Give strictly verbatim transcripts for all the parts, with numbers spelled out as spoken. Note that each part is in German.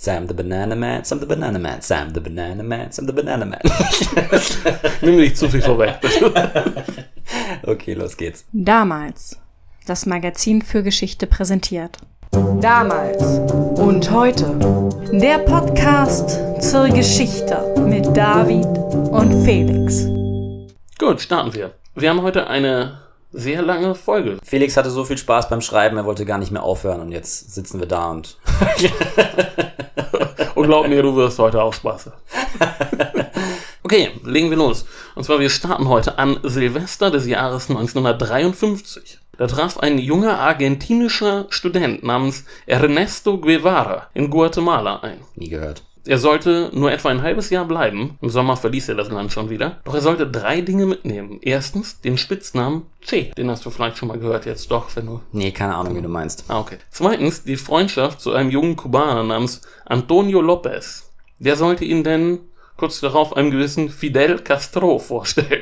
Sam the Banana Man, Sam the Banana Man, Sam the Banana Man, Sam the Banana Man. Nimm nicht zu viel vorweg. Okay, los geht's. Damals. Das Magazin für Geschichte präsentiert. Damals und heute. Der Podcast zur Geschichte mit David und Felix. Gut, starten wir. Wir haben heute eine sehr lange Folge. Felix hatte so viel Spaß beim Schreiben, er wollte gar nicht mehr aufhören und jetzt sitzen wir da und... Und glaub mir, du wirst heute auch Spaß haben. Okay, legen wir los. Und zwar, wir starten heute an Silvester des Jahres neunzehnhundertdreiundfünfzig. Da traf ein junger argentinischer Student namens Ernesto Guevara in Guatemala ein. Nie gehört. Er sollte nur etwa ein halbes Jahr bleiben. Im Sommer verließ er das Land schon wieder. Doch er sollte drei Dinge mitnehmen. Erstens den Spitznamen Che. Den hast du vielleicht schon mal gehört jetzt doch, wenn du... Nee, keine Ahnung, wie du meinst. Ah, okay. Zweitens die Freundschaft zu einem jungen Kubaner namens Antonio Lopez. Der sollte ihn denn kurz darauf einem gewissen Fidel Castro vorstellen.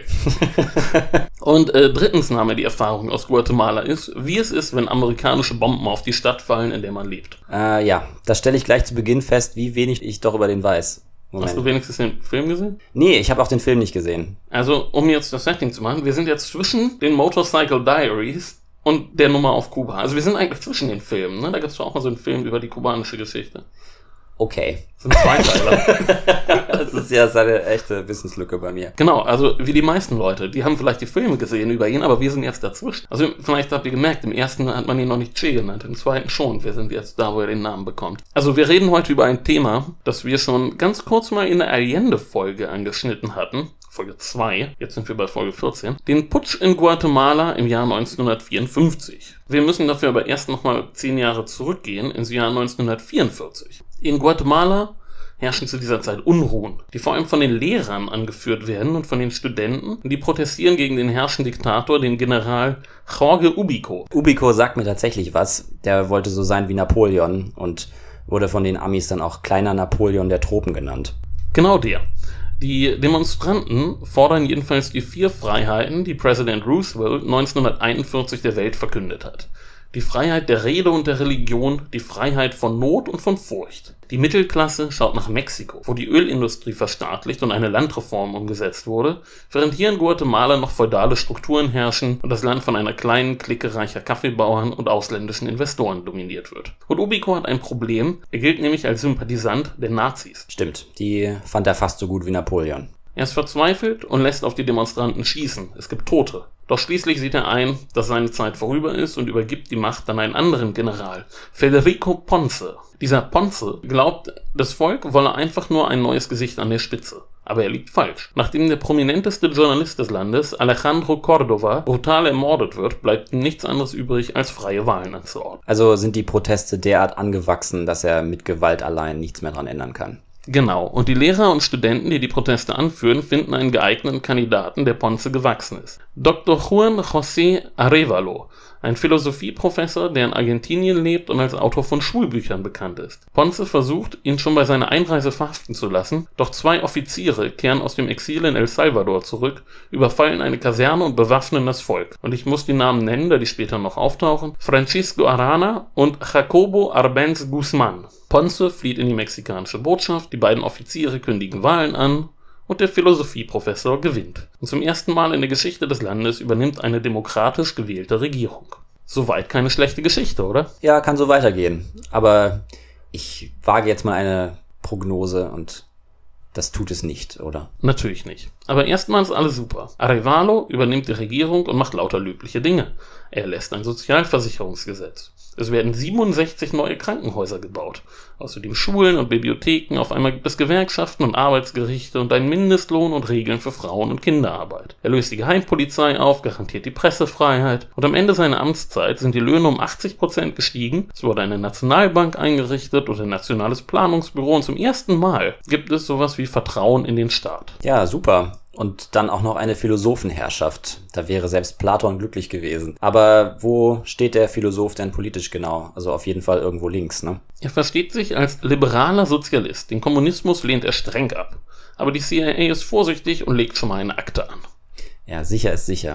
Und äh, drittens nahm er die Erfahrung aus Guatemala ist, wie es ist, wenn amerikanische Bomben auf die Stadt fallen, in der man lebt. Äh, ja, das stelle ich gleich zu Beginn fest, wie wenig ich doch über den weiß. Moment. Hast du wenigstens den Film gesehen? Nee, ich habe auch den Film nicht gesehen. Also, um jetzt das Setting zu machen, wir sind jetzt zwischen den Motorcycle Diaries und der Nummer auf Kuba. Also wir sind eigentlich zwischen den Filmen, ne? Da gibt's doch auch mal so einen Film über die kubanische Geschichte. Okay. Das sind Zweiteiler. Das ist ja seine echte Wissenslücke bei mir. Genau, also wie die meisten Leute, die haben vielleicht die Filme gesehen über ihn, aber wir sind jetzt dazwischen. Also vielleicht habt ihr gemerkt, im ersten hat man ihn noch nicht Che genannt, im zweiten schon. Wir sind jetzt da, wo er den Namen bekommt. Also wir reden heute über ein Thema, das wir schon ganz kurz mal in der Allende-Folge angeschnitten hatten. Folge zwei, jetzt sind wir bei Folge vierzehn. Den Putsch in Guatemala im Jahr neunzehnhundertvierundfünfzig. Wir müssen dafür aber erst nochmal zehn Jahre zurückgehen, ins Jahr neunzehnhundertvierundvierzig. In Guatemala herrschen zu dieser Zeit Unruhen, die vor allem von den Lehrern angeführt werden und von den Studenten, die protestieren gegen den herrschenden Diktator, den General Jorge Ubico. Ubico sagt mir tatsächlich was. Der wollte so sein wie Napoleon und wurde von den Amis dann auch kleiner Napoleon der Tropen genannt. Genau der. Die Demonstranten fordern jedenfalls die vier Freiheiten, die Präsident Roosevelt neunzehnhunderteinundvierzig der Welt verkündet hat. Die Freiheit der Rede und der Religion, die Freiheit von Not und von Furcht. Die Mittelklasse schaut nach Mexiko, wo die Ölindustrie verstaatlicht und eine Landreform umgesetzt wurde, während hier in Guatemala noch feudale Strukturen herrschen und das Land von einer kleinen Clique reicher Kaffeebauern und ausländischen Investoren dominiert wird. Und Ubico hat ein Problem, er gilt nämlich als Sympathisant der Nazis. Stimmt, die fand er fast so gut wie Napoleon. Er ist verzweifelt und lässt auf die Demonstranten schießen. Es gibt Tote. Doch schließlich sieht er ein, dass seine Zeit vorüber ist und übergibt die Macht an einen anderen General, Federico Ponce. Dieser Ponce glaubt, das Volk wolle einfach nur ein neues Gesicht an der Spitze. Aber er liegt falsch. Nachdem der prominenteste Journalist des Landes, Alejandro Córdoba, brutal ermordet wird, bleibt ihm nichts anderes übrig, als freie Wahlen anzuordnen. Also sind die Proteste derart angewachsen, dass er mit Gewalt allein nichts mehr dran ändern kann. Genau, und die Lehrer und Studenten, die die Proteste anführen, finden einen geeigneten Kandidaten, der Ponce gewachsen ist. Doktor Juan José Arévalo, ein Philosophieprofessor, der in Argentinien lebt und als Autor von Schulbüchern bekannt ist. Ponce versucht, ihn schon bei seiner Einreise verhaften zu lassen, doch zwei Offiziere kehren aus dem Exil in El Salvador zurück, überfallen eine Kaserne und bewaffnen das Volk. Und ich muss die Namen nennen, da die später noch auftauchen. Francisco Arana und Jacobo Arbenz Guzmán. Ponce flieht in die mexikanische Botschaft, die beiden Offiziere kündigen Wahlen an und der Philosophieprofessor gewinnt. Und zum ersten Mal in der Geschichte des Landes übernimmt eine demokratisch gewählte Regierung. Soweit keine schlechte Geschichte, oder? Ja, kann so weitergehen. Aber ich wage jetzt mal eine Prognose und das tut es nicht, oder? Natürlich nicht. Aber erstmal ist alles super. Arévalo übernimmt die Regierung und macht lauter löbliche Dinge. Er lässt ein Sozialversicherungsgesetz. Es werden siebenundsechzig neue Krankenhäuser gebaut. Außerdem Schulen und Bibliotheken, auf einmal gibt es Gewerkschaften und Arbeitsgerichte und einen Mindestlohn und Regeln für Frauen- und Kinderarbeit. Er löst die Geheimpolizei auf, garantiert die Pressefreiheit und am Ende seiner Amtszeit sind die Löhne um achtzig Prozent gestiegen, es wurde eine Nationalbank eingerichtet und ein nationales Planungsbüro und zum ersten Mal gibt es sowas wie Vertrauen in den Staat. Ja, super. Und dann auch noch eine Philosophenherrschaft. Da wäre selbst Platon glücklich gewesen. Aber wo steht der Philosoph denn politisch genau? Also auf jeden Fall irgendwo links, ne? Er versteht sich als liberaler Sozialist. Den Kommunismus lehnt er streng ab. Aber die C I A ist vorsichtig und legt schon mal eine Akte an. Ja, sicher ist sicher.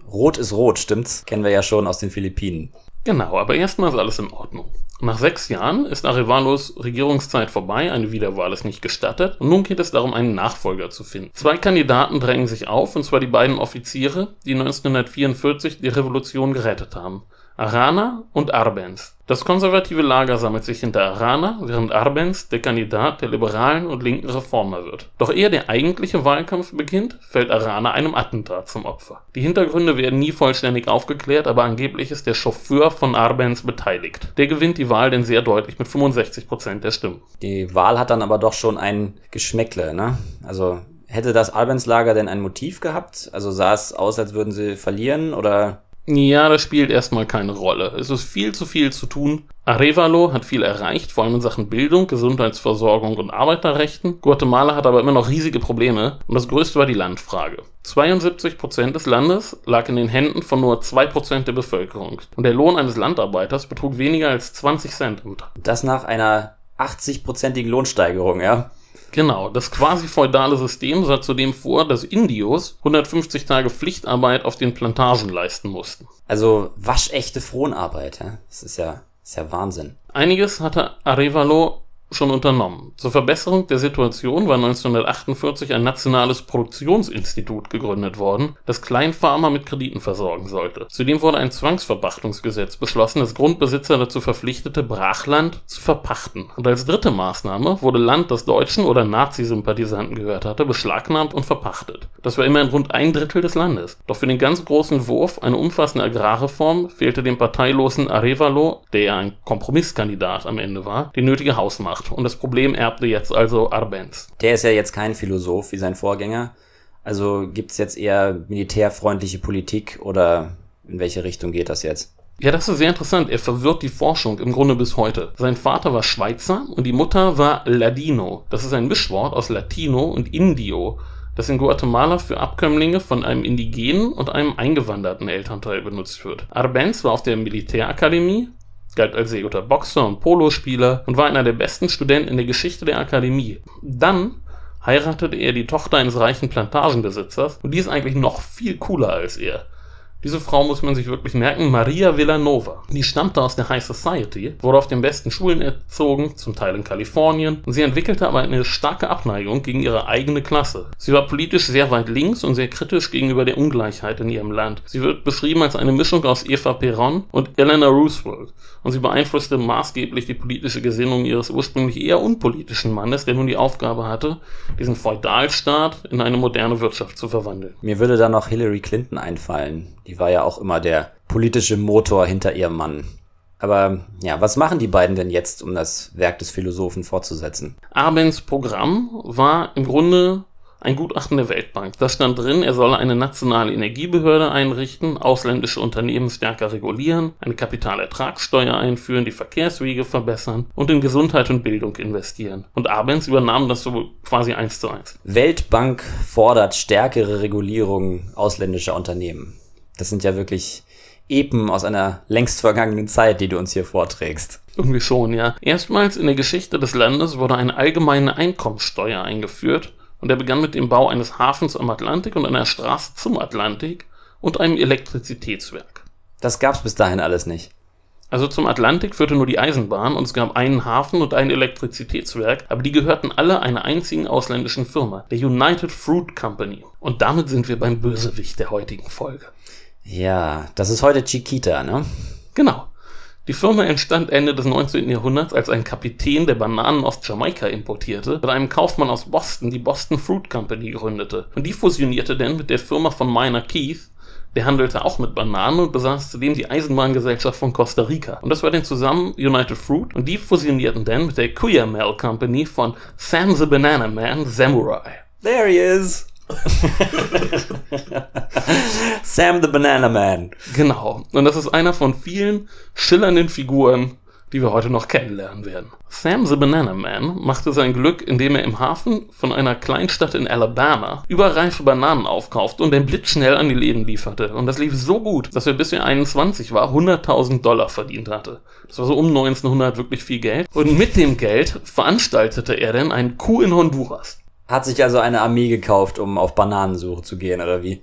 Rot ist rot, stimmt's? Kennen wir ja schon aus den Philippinen. Genau, aber erstmal ist alles in Ordnung. Nach sechs Jahren ist Arevalos Regierungszeit vorbei, eine Wiederwahl ist nicht gestattet und nun geht es darum, einen Nachfolger zu finden. Zwei Kandidaten drängen sich auf, und zwar die beiden Offiziere, die neunzehnhundertvierundvierzig die Revolution gerettet haben. Arana und Arbenz. Das konservative Lager sammelt sich hinter Arana, während Arbenz der Kandidat der liberalen und linken Reformer wird. Doch ehe der eigentliche Wahlkampf beginnt, fällt Arana einem Attentat zum Opfer. Die Hintergründe werden nie vollständig aufgeklärt, aber angeblich ist der Chauffeur von Arbenz beteiligt. Der gewinnt die Wahl denn sehr deutlich mit fünfundsechzig Prozent der Stimmen. Die Wahl hat dann aber doch schon ein Geschmäckle, ne? Also hätte das Arbenz-Lager denn ein Motiv gehabt? Also sah es aus, als würden sie verlieren, oder... Ja, das spielt erstmal keine Rolle. Es ist viel zu viel zu tun. Arévalo hat viel erreicht, vor allem in Sachen Bildung, Gesundheitsversorgung und Arbeiterrechten. Guatemala hat aber immer noch riesige Probleme und das größte war die Landfrage. zweiundsiebzig Prozent des Landes lag in den Händen von nur zwei Prozent der Bevölkerung und der Lohn eines Landarbeiters betrug weniger als zwanzig Cent im Tag. Das nach einer achtzig-prozentigen Lohnsteigerung, ja? Genau, das quasi feudale System sah zudem vor, dass Indios hundertfünfzig Tage Pflichtarbeit auf den Plantagen leisten mussten. Also waschechte Fronarbeit, ja? Das ist ja, das ist ja Wahnsinn. Einiges hatte Arévalo schon unternommen. Zur Verbesserung der Situation war neunzehnhundertachtundvierzig ein nationales Produktionsinstitut gegründet worden, das Kleinfarmer mit Krediten versorgen sollte. Zudem wurde ein Zwangsverpachtungsgesetz beschlossen, das Grundbesitzer dazu verpflichtete, Brachland zu verpachten. Und als dritte Maßnahme wurde Land, das Deutschen oder Nazi-Sympathisanten gehört hatte, beschlagnahmt und verpachtet. Das war immerhin rund ein Drittel des Landes. Doch für den ganz großen Wurf, eine umfassende Agrarreform, fehlte dem parteilosen Arévalo, der ja ein Kompromisskandidat am Ende war, die nötige Hausmacht. Und das Problem erbte jetzt also Arbenz. Der ist ja jetzt kein Philosoph wie sein Vorgänger. Also gibt's jetzt eher militärfreundliche Politik oder in welche Richtung geht das jetzt? Ja, das ist sehr interessant. Er verwirrt die Forschung im Grunde bis heute. Sein Vater war Schweizer und die Mutter war Ladino. Das ist ein Mischwort aus Latino und Indio, das in Guatemala für Abkömmlinge von einem indigenen und einem eingewanderten Elternteil benutzt wird. Arbenz war auf der Militärakademie, galt als sehr guter Boxer und Polospieler und war einer der besten Studenten in der Geschichte der Akademie. Dann heiratete er die Tochter eines reichen Plantagenbesitzers und die ist eigentlich noch viel cooler als er. Diese Frau muss man sich wirklich merken, Maria Villanova. Die stammte aus der High Society, wurde auf den besten Schulen erzogen, zum Teil in Kalifornien, und sie entwickelte aber eine starke Abneigung gegen ihre eigene Klasse. Sie war politisch sehr weit links und sehr kritisch gegenüber der Ungleichheit in ihrem Land. Sie wird beschrieben als eine Mischung aus Eva Perón und Eleanor Roosevelt und sie beeinflusste maßgeblich die politische Gesinnung ihres ursprünglich eher unpolitischen Mannes, der nun die Aufgabe hatte, diesen Feudalstaat in eine moderne Wirtschaft zu verwandeln. Mir würde da noch Hillary Clinton einfallen. Die war ja auch immer der politische Motor hinter ihrem Mann. Aber ja, was machen die beiden denn jetzt, um das Werk des Philosophen fortzusetzen? Arbenz Programm war im Grunde ein Gutachten der Weltbank. Da stand drin, er solle eine nationale Energiebehörde einrichten, ausländische Unternehmen stärker regulieren, eine Kapitalertragssteuer einführen, die Verkehrswege verbessern und in Gesundheit und Bildung investieren. Und Arbenz übernahm das so quasi eins zu eins. Weltbank fordert stärkere Regulierung ausländischer Unternehmen. Das sind ja wirklich Epen aus einer längst vergangenen Zeit, die du uns hier vorträgst. Irgendwie schon, ja. Erstmals in der Geschichte des Landes wurde eine allgemeine Einkommenssteuer eingeführt und er begann mit dem Bau eines Hafens am Atlantik und einer Straße zum Atlantik und einem Elektrizitätswerk. Das gab's bis dahin alles nicht. Also zum Atlantik führte nur die Eisenbahn und es gab einen Hafen und ein Elektrizitätswerk, aber die gehörten alle einer einzigen ausländischen Firma, der United Fruit Company. Und damit sind wir beim Bösewicht der heutigen Folge. Ja, das ist heute Chiquita, ne? Genau. Die Firma entstand Ende des neunzehnten Jahrhunderts, als ein Kapitän, der Bananen aus Jamaika importierte, mit einem Kaufmann aus Boston die Boston Fruit Company gründete. Und die fusionierte dann mit der Firma von Minor Keith, der handelte auch mit Bananen und besaß zudem die Eisenbahngesellschaft von Costa Rica. Und das war dann zusammen United Fruit und die fusionierten dann mit der Cuyamel Company von Sam the Banana Man Samurai. There he is! Sam the Banana Man. Genau. Und das ist einer von vielen schillernden Figuren, die wir heute noch kennenlernen werden. Sam the Banana Man machte sein Glück, indem er im Hafen von einer Kleinstadt in Alabama überreife Bananen aufkaufte und den blitzschnell an die Läden lieferte. Und das lief so gut, dass er bis er einundzwanzig war hunderttausend Dollar verdient hatte. Das war so um neunzehnhundert wirklich viel Geld. Und mit dem Geld veranstaltete er dann einen Coup in Honduras. Hat sich also eine Armee gekauft, um auf Bananensuche zu gehen, oder wie?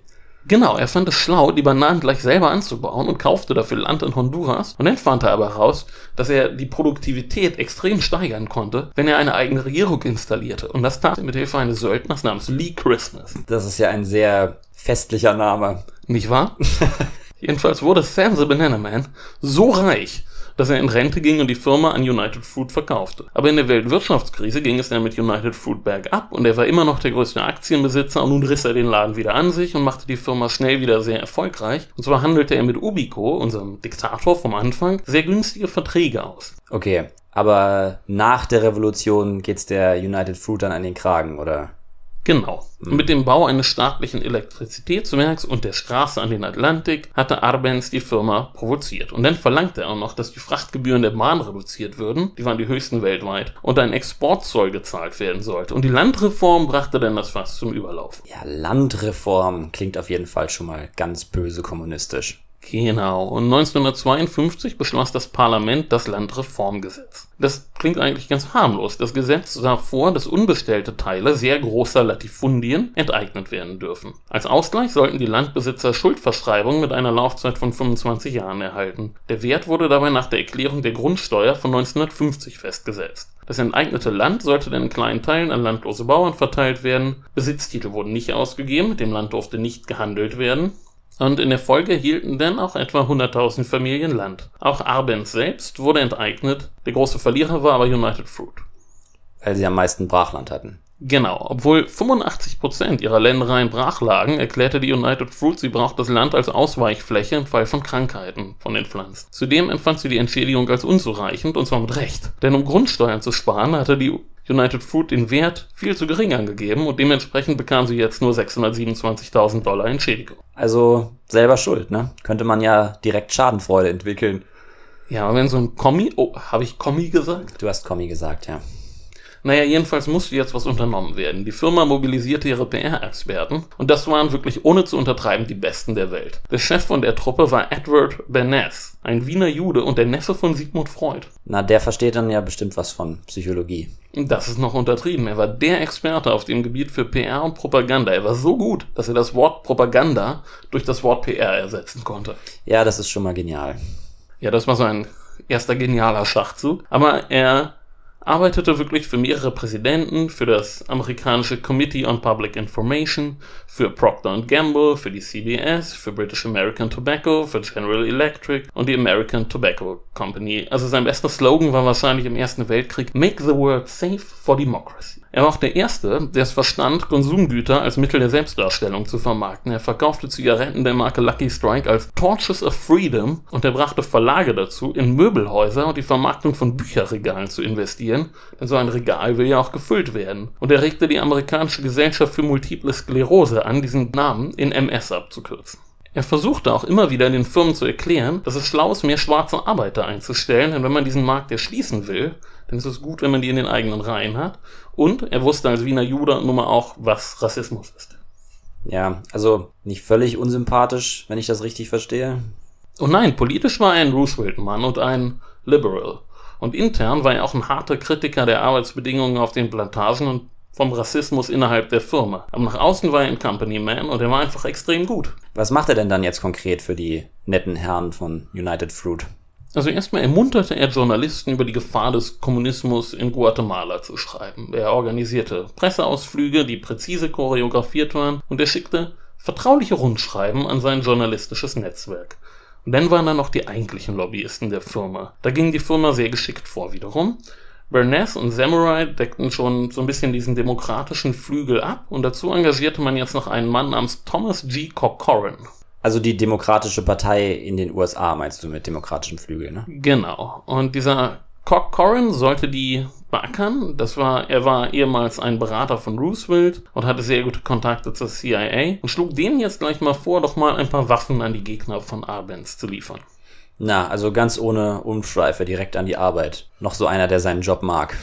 Genau, er fand es schlau, die Bananen gleich selber anzubauen und kaufte dafür Land in Honduras. Und dann fand er aber heraus, dass er die Produktivität extrem steigern konnte, wenn er eine eigene Regierung installierte. Und das tat er mit Hilfe eines Söldners namens Lee Christmas. Das ist ja ein sehr festlicher Name. Nicht wahr? Jedenfalls wurde Sam the Banana Man so reich, dass er in Rente ging und die Firma an United Fruit verkaufte. Aber in der Weltwirtschaftskrise ging es dann mit United Fruit bergab und er war immer noch der größte Aktienbesitzer und nun riss er den Laden wieder an sich und machte die Firma schnell wieder sehr erfolgreich. Und zwar handelte er mit Ubico, unserem Diktator vom Anfang, sehr günstige Verträge aus. Okay, aber nach der Revolution geht's der United Fruit dann an den Kragen, oder? Genau. Mhm. Mit dem Bau eines staatlichen Elektrizitätswerks und der Straße an den Atlantik hatte Arbenz die Firma provoziert. Und dann verlangte er auch noch, dass die Frachtgebühren der Bahn reduziert würden, die waren die höchsten weltweit, und ein Exportzoll gezahlt werden sollte. Und die Landreform brachte dann das Fass zum Überlaufen. Ja, Landreform klingt auf jeden Fall schon mal ganz böse kommunistisch. Genau. Und neunzehnhundertzweiundfünfzig beschloss das Parlament das Landreformgesetz. Das klingt eigentlich ganz harmlos. Das Gesetz sah vor, dass unbestellte Teile sehr großer Latifundien enteignet werden dürfen. Als Ausgleich sollten die Landbesitzer Schuldverschreibungen mit einer Laufzeit von fünfundzwanzig Jahren erhalten. Der Wert wurde dabei nach der Erklärung der Grundsteuer von neunzehnhundertfünfzig festgesetzt. Das enteignete Land sollte dann in kleinen Teilen an landlose Bauern verteilt werden. Besitztitel wurden nicht ausgegeben, mit dem Land durfte nicht gehandelt werden. Und in der Folge hielten dann auch etwa hunderttausend Familien Land. Auch Arbenz selbst wurde enteignet. Der große Verlierer war aber United Fruit. Weil sie am meisten Brachland hatten. Genau. Obwohl fünfundachtzig Prozent ihrer Ländereien brach lagen, erklärte die United Fruit, sie braucht das Land als Ausweichfläche im Fall von Krankheiten von den Pflanzen. Zudem empfand sie die Entschädigung als unzureichend, und zwar mit Recht. Denn um Grundsteuern zu sparen, hatte die United Fruit den Wert viel zu gering angegeben und dementsprechend bekam sie jetzt nur sechshundertsiebenundzwanzigtausend Dollar Entschädigung. Also selber schuld, ne? Könnte man ja direkt Schadenfreude entwickeln. Ja, aber wenn so ein Kommi... Oh, habe ich Kommi gesagt? Du hast Kommi gesagt, ja. Naja, jedenfalls musste jetzt was unternommen werden. Die Firma mobilisierte ihre P R-Experten und das waren wirklich ohne zu untertreiben die Besten der Welt. Der Chef von der Truppe war Edward Bernays, ein Wiener Jude und der Neffe von Sigmund Freud. Na, der versteht dann ja bestimmt was von Psychologie. Das ist noch untertrieben. Er war der Experte auf dem Gebiet für P R und Propaganda. Er war so gut, dass er das Wort Propaganda durch das Wort P R ersetzen konnte. Ja, das ist schon mal genial. Ja, das war so ein erster genialer Schachzug. Aber er arbeitete wirklich für mehrere Präsidenten, für das amerikanische Committee on Public Information, für Procter and Gamble, für die C B S, für British American Tobacco, für General Electric und die American Tobacco Company. Also sein bester Slogan war wahrscheinlich im Ersten Weltkrieg "Make the world safe for democracy". Er war auch der Erste, der es verstand, Konsumgüter als Mittel der Selbstdarstellung zu vermarkten. Er verkaufte Zigaretten der Marke Lucky Strike als Torches of Freedom und er brachte Verlage dazu, in Möbelhäuser und die Vermarktung von Bücherregalen zu investieren, denn so ein Regal will ja auch gefüllt werden. Und er regte die amerikanische Gesellschaft für Multiple Sklerose an, diesen Namen in M S abzukürzen. Er versuchte auch immer wieder den Firmen zu erklären, dass es schlau ist, mehr schwarze Arbeiter einzustellen, denn wenn man diesen Markt erschließen will, dann ist es gut, wenn man die in den eigenen Reihen hat. Und er wusste als Wiener Jude nun mal auch, was Rassismus ist. Ja, also nicht völlig unsympathisch, wenn ich das richtig verstehe. Und nein, politisch war er ein Roosevelt-Mann und ein Liberal. Und intern war er auch ein harter Kritiker der Arbeitsbedingungen auf den Plantagen und vom Rassismus innerhalb der Firma. Aber nach außen war er ein Company-Man und er war einfach extrem gut. Was macht er denn dann jetzt konkret für die netten Herren von United Fruit? Also erstmal ermunterte er Journalisten über die Gefahr des Kommunismus in Guatemala zu schreiben. Er organisierte Presseausflüge, die präzise choreografiert waren, und er schickte vertrauliche Rundschreiben an sein journalistisches Netzwerk. Und dann waren da noch die eigentlichen Lobbyisten der Firma. Da ging die Firma sehr geschickt vor wiederum. Bernays und Samurai deckten schon so ein bisschen diesen demokratischen Flügel ab und dazu engagierte man jetzt noch einen Mann namens Thomas G. Corcoran. Also die Demokratische Partei in den U S A meinst du mit demokratischem Flügel, ne? Genau. Und dieser Corcoran sollte die beackern. Das war, er war ehemals ein Berater von Roosevelt und hatte sehr gute Kontakte zur C I A und schlug denen jetzt gleich mal vor, doch mal ein paar Waffen an die Gegner von Arbenz zu liefern. Na, also ganz ohne Umschweife, direkt an die Arbeit. Noch so einer, der seinen Job mag.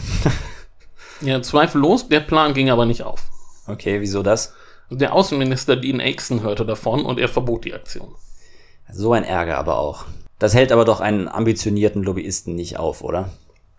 Ja, zweifellos, der Plan ging aber nicht auf. Okay, wieso das? Der Außenminister Dean Acheson hörte davon und er verbot die Aktion. So ein Ärger aber auch. Das hält aber doch einen ambitionierten Lobbyisten nicht auf, oder?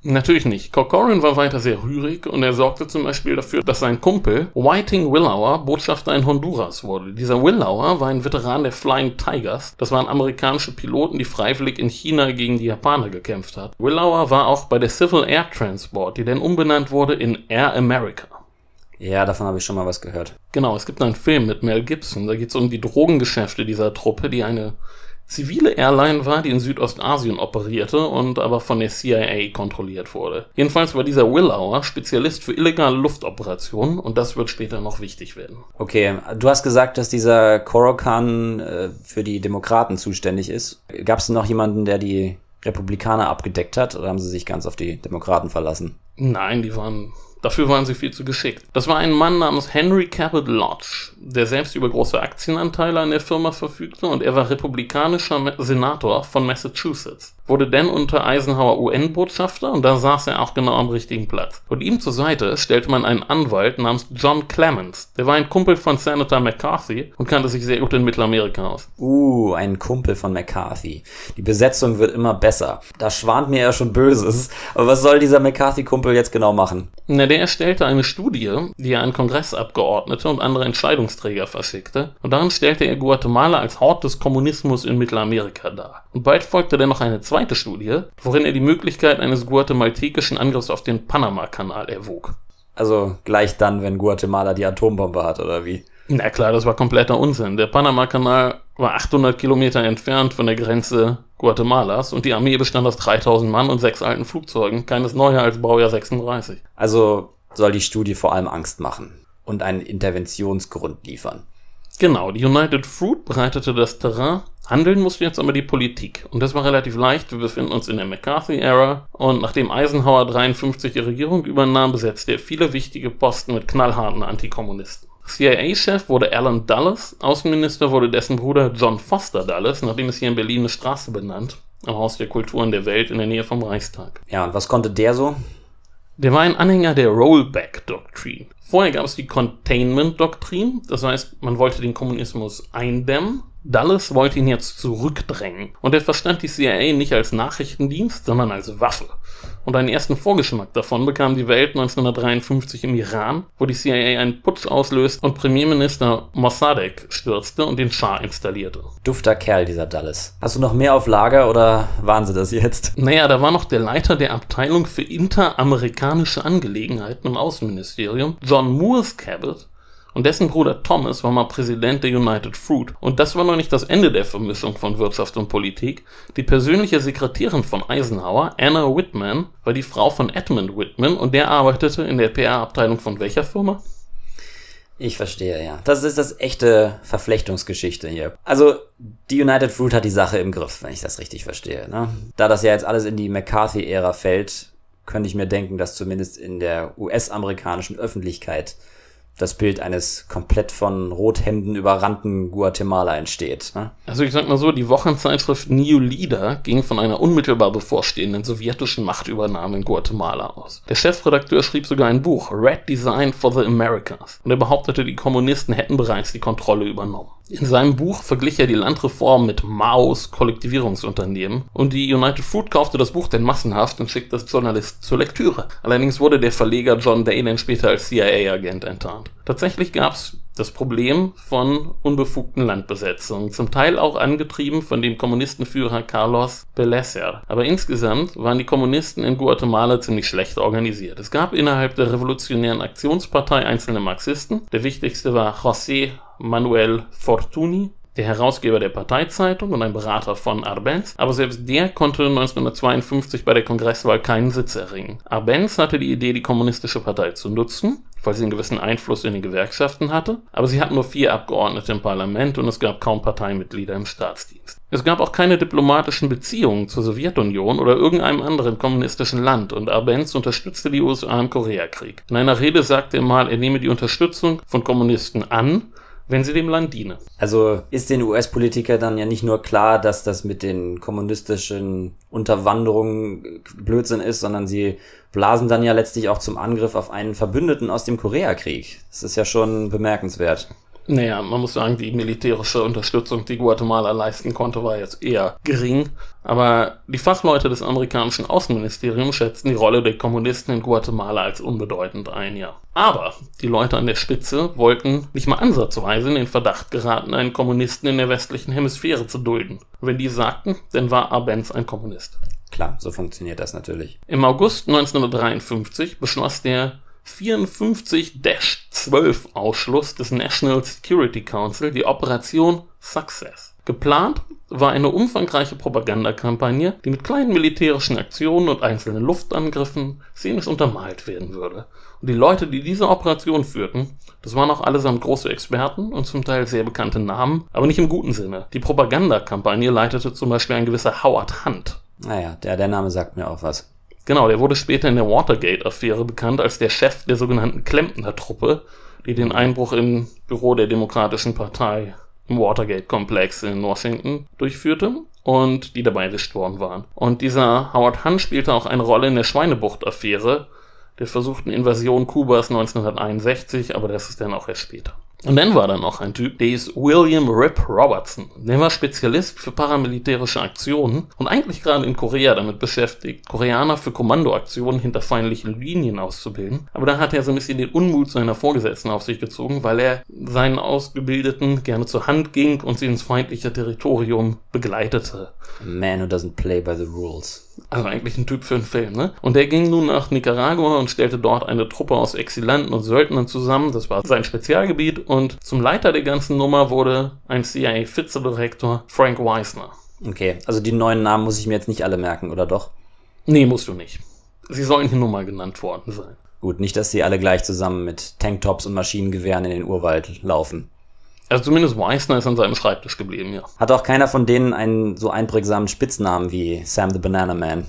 Natürlich nicht. Corcoran war weiter sehr rührig und er sorgte zum Beispiel dafür, dass sein Kumpel Whiting Willauer Botschafter in Honduras wurde. Dieser Willauer war ein Veteran der Flying Tigers. Das waren amerikanische Piloten, die freiwillig in China gegen die Japaner gekämpft hat. Willauer war auch bei der Civil Air Transport, die dann umbenannt wurde in Air America. Ja, davon habe ich schon mal was gehört. Genau, es gibt einen Film mit Mel Gibson. Da geht es um die Drogengeschäfte dieser Truppe, die eine zivile Airline war, die in Südostasien operierte und aber von der C I A kontrolliert wurde. Jedenfalls war dieser Willauer Spezialist für illegale Luftoperationen und das wird später noch wichtig werden. Okay, du hast gesagt, dass dieser Corocan äh, für die Demokraten zuständig ist. Gab es noch jemanden, der die Republikaner abgedeckt hat, oder haben sie sich ganz auf die Demokraten verlassen? Nein, die waren... Dafür waren sie viel zu geschickt. Das war ein Mann namens Henry Cabot Lodge, der selbst über große Aktienanteile an der Firma verfügte und er war republikanischer Senator von Massachusetts. Wurde dann unter Eisenhower U N-Botschafter und da saß er auch genau am richtigen Platz. Und ihm zur Seite stellte man einen Anwalt namens John Clements. Der war ein Kumpel von Senator McCarthy und kannte sich sehr gut in Mittelamerika aus. Uh, ein Kumpel von McCarthy. Die Besetzung wird immer besser. Da schwant mir ja schon Böses. Aber was soll dieser McCarthy-Kumpel jetzt genau machen? Na, der erstellte eine Studie, die er an Kongressabgeordnete und andere Entscheidungsträger verschickte. Und darin stellte er Guatemala als Hort des Kommunismus in Mittelamerika dar. Und bald folgte dann noch eine zweite Studie, worin er die Möglichkeit eines guatemaltekischen Angriffs auf den Panama-Kanal erwog. Also gleich dann, wenn Guatemala die Atombombe hat, oder wie? Na klar, das war kompletter Unsinn. Der Panama-Kanal war achthundert Kilometer entfernt von der Grenze Guatemalas und die Armee bestand aus dreitausend Mann und sechs alten Flugzeugen, keines neuer als Baujahr sechsunddreißig. Also soll die Studie vor allem Angst machen und einen Interventionsgrund liefern. Genau, die United Fruit bereitete das Terrain. Handeln musste jetzt aber die Politik. Und das war relativ leicht. Wir befinden uns in der McCarthy-Ära. Und nachdem Eisenhower dreiundfünfzig die Regierung übernahm, besetzte er viele wichtige Posten mit knallharten Antikommunisten. C I A-Chef wurde Alan Dulles. Außenminister wurde dessen Bruder John Foster Dulles, nachdem es hier in Berlin eine Straße benannt. Am Haus der Kulturen der Welt in der Nähe vom Reichstag. Ja, und was konnte der so? Der war ein Anhänger der Rollback-Doktrin. Vorher gab es die Containment-Doktrin, das heißt, man wollte den Kommunismus eindämmen. Dulles wollte ihn jetzt zurückdrängen. Und er verstand die C I A nicht als Nachrichtendienst, sondern als Waffe. Und einen ersten Vorgeschmack davon bekam die Welt neunzehnhundertdreiundfünfzig im Iran, wo die C I A einen Putsch auslöste und Premierminister Mossadegh stürzte und den Schah installierte. Dufter Kerl, dieser Dulles. Hast du noch mehr auf Lager oder waren sie das jetzt? Naja, da war noch der Leiter der Abteilung für interamerikanische Angelegenheiten im Außenministerium, John Moores Cabot. Und dessen Bruder Thomas war mal Präsident der United Fruit. Und das war noch nicht das Ende der Vermischung von Wirtschaft und Politik. Die persönliche Sekretärin von Eisenhower, Anna Whitman, war die Frau von Edmund Whitman und der arbeitete in der P R-Abteilung von welcher Firma? Ich verstehe, ja. Das ist das echte Verflechtungsgeschichte hier. Also, die United Fruit hat die Sache im Griff, wenn ich das richtig verstehe, ne? Da das ja jetzt alles in die McCarthy-Ära fällt, könnte ich mir denken, dass zumindest in der U S-amerikanischen Öffentlichkeit das Bild eines komplett von Rothemden überrannten Guatemala entsteht. Ne? Also ich sag mal so, die Wochenzeitschrift New Leader ging von einer unmittelbar bevorstehenden sowjetischen Machtübernahme in Guatemala aus. Der Chefredakteur schrieb sogar ein Buch, Red Design for the Americas, und er behauptete, die Kommunisten hätten bereits die Kontrolle übernommen. In seinem Buch verglich er die Landreform mit Maos Kollektivierungsunternehmen und die United Fruit kaufte das Buch dann massenhaft und schickte das Journalisten zur Lektüre. Allerdings wurde der Verleger John Day dann später als C I A-Agent enttarnt. Tatsächlich gab's das Problem von unbefugten Landbesetzungen, zum Teil auch angetrieben von dem Kommunistenführer Carlos Belecer. Aber insgesamt waren die Kommunisten in Guatemala ziemlich schlecht organisiert. Es gab innerhalb der Revolutionären Aktionspartei einzelne Marxisten. Der wichtigste war José Manuel Fortuny, der Herausgeber der Parteizeitung und ein Berater von Arbenz, aber selbst der konnte neunzehnhundertzweiundfünfzig bei der Kongresswahl keinen Sitz erringen. Arbenz hatte die Idee, die kommunistische Partei zu nutzen, weil sie einen gewissen Einfluss in die Gewerkschaften hatte, aber sie hatten nur vier Abgeordnete im Parlament und es gab kaum Parteimitglieder im Staatsdienst. Es gab auch keine diplomatischen Beziehungen zur Sowjetunion oder irgendeinem anderen kommunistischen Land und Arbenz unterstützte die U S A im Koreakrieg. In einer Rede sagte er mal, er nehme die Unterstützung von Kommunisten an, wenn sie dem Land diene. Also ist den U S-Politiker dann ja nicht nur klar, dass das mit den kommunistischen Unterwanderungen Blödsinn ist, sondern sie blasen dann ja letztlich auch zum Angriff auf einen Verbündeten aus dem Koreakrieg. Das ist ja schon bemerkenswert. Naja, man muss sagen, die militärische Unterstützung, die Guatemala leisten konnte, war jetzt eher gering. Aber die Fachleute des amerikanischen Außenministeriums schätzten die Rolle der Kommunisten in Guatemala als unbedeutend ein, ja. Aber die Leute an der Spitze wollten nicht mal ansatzweise in den Verdacht geraten, einen Kommunisten in der westlichen Hemisphäre zu dulden. Und wenn die sagten, dann war Arbenz ein Kommunist. Klar, so funktioniert das natürlich. Im August neunzehnhundertdreiundfünfzig beschloss der vierundfünfzig zwölf Ausschluss des National Security Council die Operation Success. Geplant war eine umfangreiche Propagandakampagne, die mit kleinen militärischen Aktionen und einzelnen Luftangriffen szenisch untermalt werden würde. Und die Leute, die diese Operation führten, das waren auch allesamt große Experten und zum Teil sehr bekannte Namen, aber nicht im guten Sinne. Die Propagandakampagne leitete zum Beispiel ein gewisser Howard Hunt. Naja, der, der Name sagt mir auch was. Genau, der wurde später in der Watergate-Affäre bekannt als der Chef der sogenannten Klempner-Truppe, die den Einbruch im Büro der Demokratischen Partei im Watergate-Komplex in Washington durchführte und die dabei erwischt worden waren. Und dieser Howard Hunt spielte auch eine Rolle in der Schweinebucht-Affäre, der versuchten Invasion Kubas neunzehnhunderteinundsechzig, aber das ist dann auch erst später. Und dann war da noch ein Typ, der ist William Rip Robertson. Der war Spezialist für paramilitärische Aktionen und eigentlich gerade in Korea damit beschäftigt, Koreaner für Kommandoaktionen hinter feindlichen Linien auszubilden. Aber da hat er so ein bisschen den Unmut seiner Vorgesetzten auf sich gezogen, weil er seinen Ausgebildeten gerne zur Hand ging und sie ins feindliche Territorium begleitete. A man who doesn't play by the rules. Also eigentlich ein Typ für einen Film, ne? Und der ging nun nach Nicaragua und stellte dort eine Truppe aus Exilanten und Söldnern zusammen. Das war sein Spezialgebiet. Und zum Leiter der ganzen Nummer wurde ein C I A-Vizedirektor Frank Wisner. Okay, also die neuen Namen muss ich mir jetzt nicht alle merken, oder doch? Nee, musst du nicht. Sie sollen hier nur mal genannt worden sein. Gut, nicht, dass sie alle gleich zusammen mit Tanktops und Maschinengewehren in den Urwald laufen. Also zumindest Wisner ist an seinem Schreibtisch geblieben, ja. Hat auch keiner von denen einen so einprägsamen Spitznamen wie Sam the Banana Man?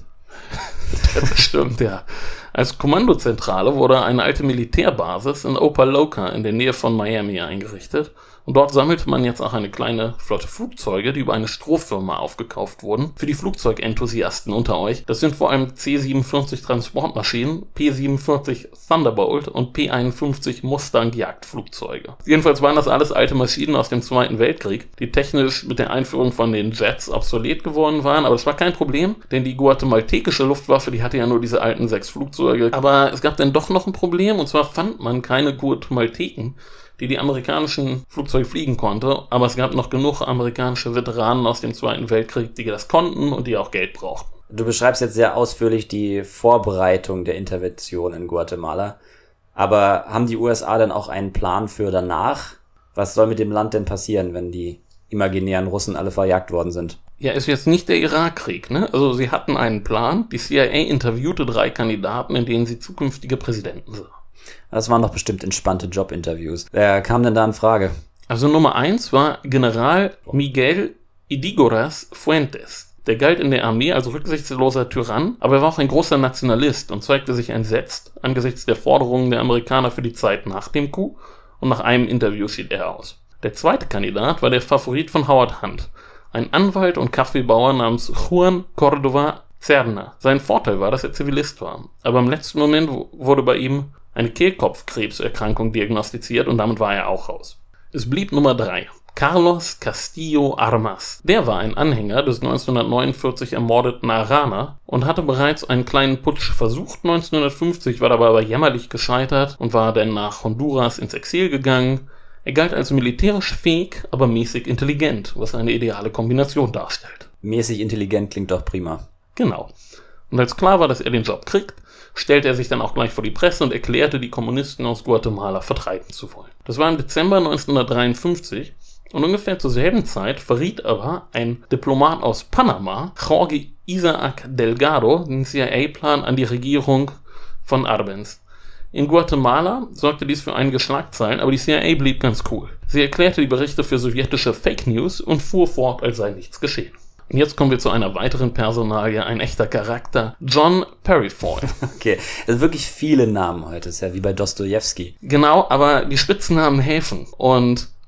Das stimmt, ja. Als Kommandozentrale wurde eine alte Militärbasis in Opa-locka in der Nähe von Miami eingerichtet. Und dort sammelte man jetzt auch eine kleine Flotte Flugzeuge, die über eine Strohfirma aufgekauft wurden. Für die Flugzeugenthusiasten unter euch, das sind vor allem C siebenundvierzig Transportmaschinen, P siebenundvierzig Thunderbolt und P einundfünfzig Mustang Jagdflugzeuge. Jedenfalls waren das alles alte Maschinen aus dem Zweiten Weltkrieg, die technisch mit der Einführung von den Jets obsolet geworden waren. Aber das war kein Problem, denn die guatemaltekische Luftwaffe, die hatte ja nur diese alten sechs Flugzeuge. Aber es gab dann doch noch ein Problem, und zwar fand man keine Guatemalteken, die die amerikanischen Flugzeuge fliegen konnte, aber es gab noch genug amerikanische Veteranen aus dem Zweiten Weltkrieg, die das konnten und die auch Geld brauchten. Du beschreibst jetzt sehr ausführlich die Vorbereitung der Intervention in Guatemala, aber haben die U S A denn auch einen Plan für danach? Was soll mit dem Land denn passieren, wenn die imaginären Russen alle verjagt worden sind? Ja, ist jetzt nicht der Irakkrieg, ne? Also sie hatten einen Plan, die C I A interviewte drei Kandidaten, in denen sie zukünftige Präsidenten sahen. Das waren doch bestimmt entspannte Jobinterviews. Wer kam denn da in Frage? Also Nummer eins war General Miguel Ydígoras Fuentes. Der galt in der Armee als rücksichtsloser Tyrann, aber er war auch ein großer Nationalist und zeigte sich entsetzt angesichts der Forderungen der Amerikaner für die Zeit nach dem Coup, und nach einem Interview schied er aus. Der zweite Kandidat war der Favorit von Howard Hunt, ein Anwalt und Kaffeebauer namens Juan Córdoba Cerna. Sein Vorteil war, dass er Zivilist war, aber im letzten Moment wurde bei ihm eine Kehlkopfkrebserkrankung diagnostiziert und damit war er auch raus. Es blieb Nummer drei. Carlos Castillo Armas. Der war ein Anhänger des neunzehnhundertneunundvierzig ermordeten Arana und hatte bereits einen kleinen Putsch versucht neunzehnhundertfünfzig, war dabei aber jämmerlich gescheitert und war dann nach Honduras ins Exil gegangen. Er galt als militärisch fähig, aber mäßig intelligent, was eine ideale Kombination darstellt. Mäßig intelligent klingt doch prima. Genau. Und als klar war, dass er den Job kriegt, stellte er sich dann auch gleich vor die Presse und erklärte, die Kommunisten aus Guatemala vertreiben zu wollen. Das war im Dezember neunzehnhundertdreiundfünfzig und ungefähr zur selben Zeit verriet aber ein Diplomat aus Panama, Jorge Isaac Delgado, den C I A-Plan an die Regierung von Arbenz. In Guatemala sorgte dies für einige Schlagzeilen, aber die C I A blieb ganz cool. Sie erklärte die Berichte für sowjetische Fake News und fuhr fort, als sei nichts geschehen. Und jetzt kommen wir zu einer weiteren Personalie, ein echter Charakter, John Perifoy. Okay, das sind wirklich viele Namen heute, das ist ja wie bei Dostojewski. Genau, aber die Spitznamen helfen. Und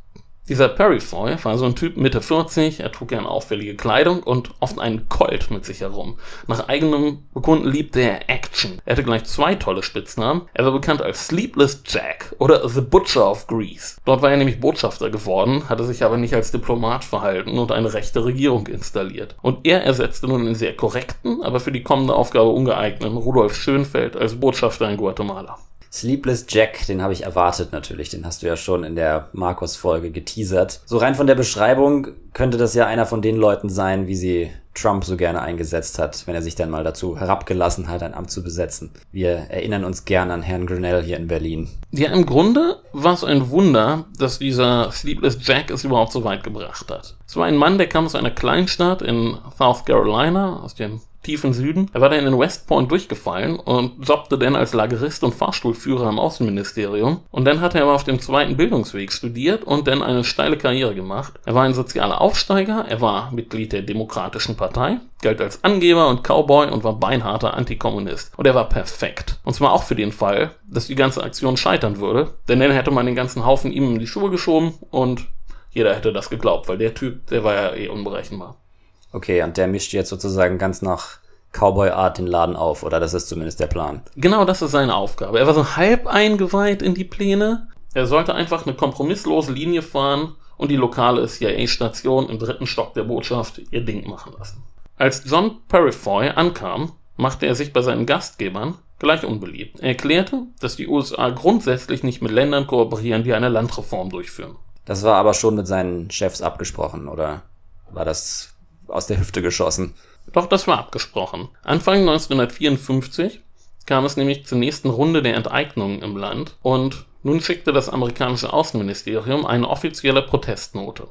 Dieser Purifoy war so ein Typ Mitte vierzig, er trug gern auffällige Kleidung und oft einen Colt mit sich herum. Nach eigenem Bekunden liebte er Action. Er hatte gleich zwei tolle Spitznamen. Er war bekannt als Sleepless Jack oder The Butcher of Greece. Dort war er nämlich Botschafter geworden, hatte sich aber nicht als Diplomat verhalten und eine rechte Regierung installiert. Und er ersetzte nun den sehr korrekten, aber für die kommende Aufgabe ungeeigneten Rudolf Schönfeld als Botschafter in Guatemala. Sleepless Jack, den habe ich erwartet natürlich, den hast du ja schon in der Markus-Folge geteasert. So rein von der Beschreibung könnte das ja einer von den Leuten sein, wie sie Trump so gerne eingesetzt hat, wenn er sich dann mal dazu herabgelassen hat, ein Amt zu besetzen. Wir erinnern uns gern an Herrn Grenell hier in Berlin. Ja, im Grunde war es ein Wunder, dass dieser Sleepless Jack es überhaupt so weit gebracht hat. Es war ein Mann, der kam aus einer Kleinstadt in South Carolina, aus dem tiefen Süden. Er war dann in West Point durchgefallen und jobbte dann als Lagerist und Fahrstuhlführer im Außenministerium. Und dann hat er aber auf dem zweiten Bildungsweg studiert und dann eine steile Karriere gemacht. Er war ein sozialer Aufsteiger, er war Mitglied der Demokratischen Partei, galt als Angeber und Cowboy und war beinharter Antikommunist. Und er war perfekt. Und zwar auch für den Fall, dass die ganze Aktion scheitern würde, denn dann hätte man den ganzen Haufen ihm in die Schuhe geschoben und jeder hätte das geglaubt, weil der Typ, der war ja eh unberechenbar. Okay, und der mischt jetzt sozusagen ganz nach Cowboy-Art den Laden auf, oder das ist zumindest der Plan. Genau, das ist seine Aufgabe. Er war so halb eingeweiht in die Pläne. Er sollte einfach eine kompromisslose Linie fahren und die lokale C I A-Station im dritten Stock der Botschaft ihr Ding machen lassen. Als John Purifoy ankam, machte er sich bei seinen Gastgebern gleich unbeliebt. Er erklärte, dass die U S A grundsätzlich nicht mit Ländern kooperieren, die eine Landreform durchführen. Das war aber schon mit seinen Chefs abgesprochen, oder war das aus der Hüfte geschossen? Doch, das war abgesprochen. Anfang neunzehnhundertvierundfünfzig kam es nämlich zur nächsten Runde der Enteignungen im Land und nun schickte das amerikanische Außenministerium eine offizielle Protestnote.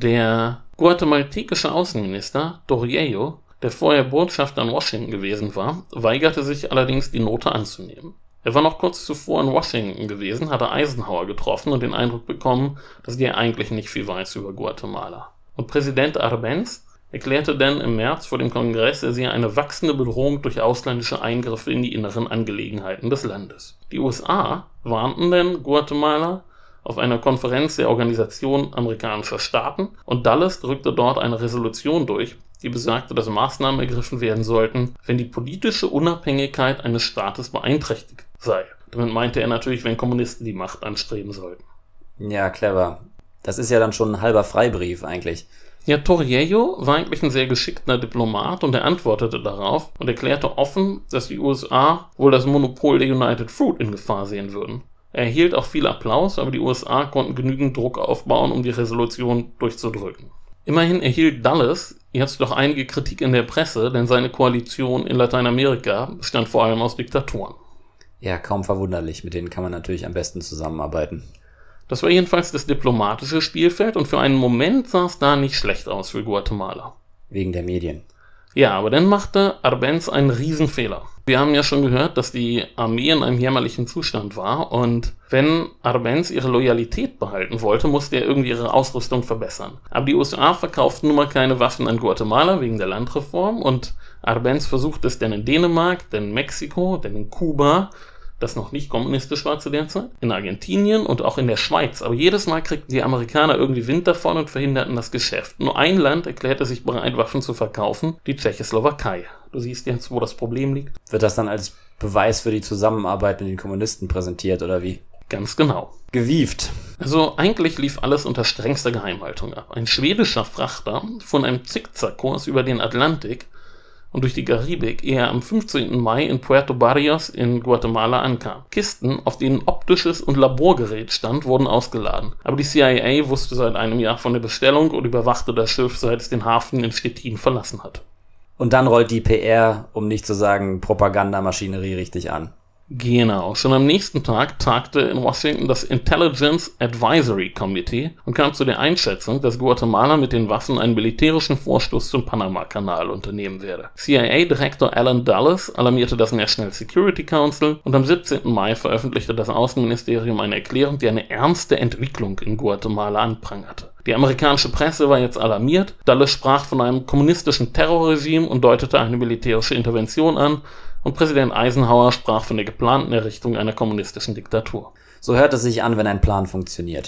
Der guatemaltekische Außenminister Torriello, der vorher Botschafter in Washington gewesen war, weigerte sich allerdings, die Note anzunehmen. Er war noch kurz zuvor in Washington gewesen, hatte Eisenhower getroffen und den Eindruck bekommen, dass der eigentlich nicht viel weiß über Guatemala. Und Präsident Arbenz erklärte dann im März vor dem Kongress, er sehe eine wachsende Bedrohung durch ausländische Eingriffe in die inneren Angelegenheiten des Landes. Die U S A warnten dann Guatemala auf einer Konferenz der Organisation amerikanischer Staaten und Dulles drückte dort eine Resolution durch, die besagte, dass Maßnahmen ergriffen werden sollten, wenn die politische Unabhängigkeit eines Staates beeinträchtigt sei. Damit meinte er natürlich, wenn Kommunisten die Macht anstreben sollten. Ja, clever. Das ist ja dann schon ein halber Freibrief eigentlich. Ja, Torriello war eigentlich ein sehr geschickter Diplomat und er antwortete darauf und erklärte offen, dass die U S A wohl das Monopol der United Fruit in Gefahr sehen würden. Er erhielt auch viel Applaus, aber die U S A konnten genügend Druck aufbauen, um die Resolution durchzudrücken. Immerhin erhielt Dulles jetzt doch einige Kritik in der Presse, denn seine Koalition in Lateinamerika bestand vor allem aus Diktatoren. Ja, kaum verwunderlich, mit denen kann man natürlich am besten zusammenarbeiten. Das war jedenfalls das diplomatische Spielfeld und für einen Moment sah es da nicht schlecht aus für Guatemala. Wegen der Medien. Ja, aber dann machte Arbenz einen Riesenfehler. Wir haben ja schon gehört, dass die Armee in einem jämmerlichen Zustand war und wenn Arbenz ihre Loyalität behalten wollte, musste er irgendwie ihre Ausrüstung verbessern. Aber die U S A verkauften nun mal keine Waffen an Guatemala wegen der Landreform und Arbenz versuchte es dann in Dänemark, dann in Mexiko, dann in Kuba, das noch nicht kommunistisch war zu der Zeit, in Argentinien und auch in der Schweiz. Aber jedes Mal kriegten die Amerikaner irgendwie Wind davon und verhinderten das Geschäft. Nur ein Land erklärte sich bereit, Waffen zu verkaufen, die Tschechoslowakei. Du siehst jetzt, wo das Problem liegt. Wird das dann als Beweis für die Zusammenarbeit mit den Kommunisten präsentiert, oder wie? Ganz genau. Gewieft. Also eigentlich lief alles unter strengster Geheimhaltung ab. Ein schwedischer Frachter von einem Zickzackkurs über den Atlantik und durch die Karibik, ehe er am fünfzehnten Mai in Puerto Barrios in Guatemala ankam. Kisten, auf denen optisches und Laborgerät stand, wurden ausgeladen. Aber die C I A wusste seit einem Jahr von der Bestellung und überwachte das Schiff, seit es den Hafen in Stettin verlassen hat. Und dann rollt die P R, um nicht zu sagen Propagandamaschinerie, richtig an. Genau. Schon am nächsten Tag tagte in Washington das Intelligence Advisory Committee und kam zu der Einschätzung, dass Guatemala mit den Waffen einen militärischen Vorstoß zum Panama-Kanal unternehmen werde. C I A-Direktor Alan Dulles alarmierte das National Security Council und am siebzehnten Mai veröffentlichte das Außenministerium eine Erklärung, die eine ernste Entwicklung in Guatemala anprangerte. Die amerikanische Presse war jetzt alarmiert. Dulles sprach von einem kommunistischen Terrorregime und deutete eine militärische Intervention an. Und Präsident Eisenhower sprach von der geplanten Errichtung einer kommunistischen Diktatur. So hört es sich an, wenn ein Plan funktioniert.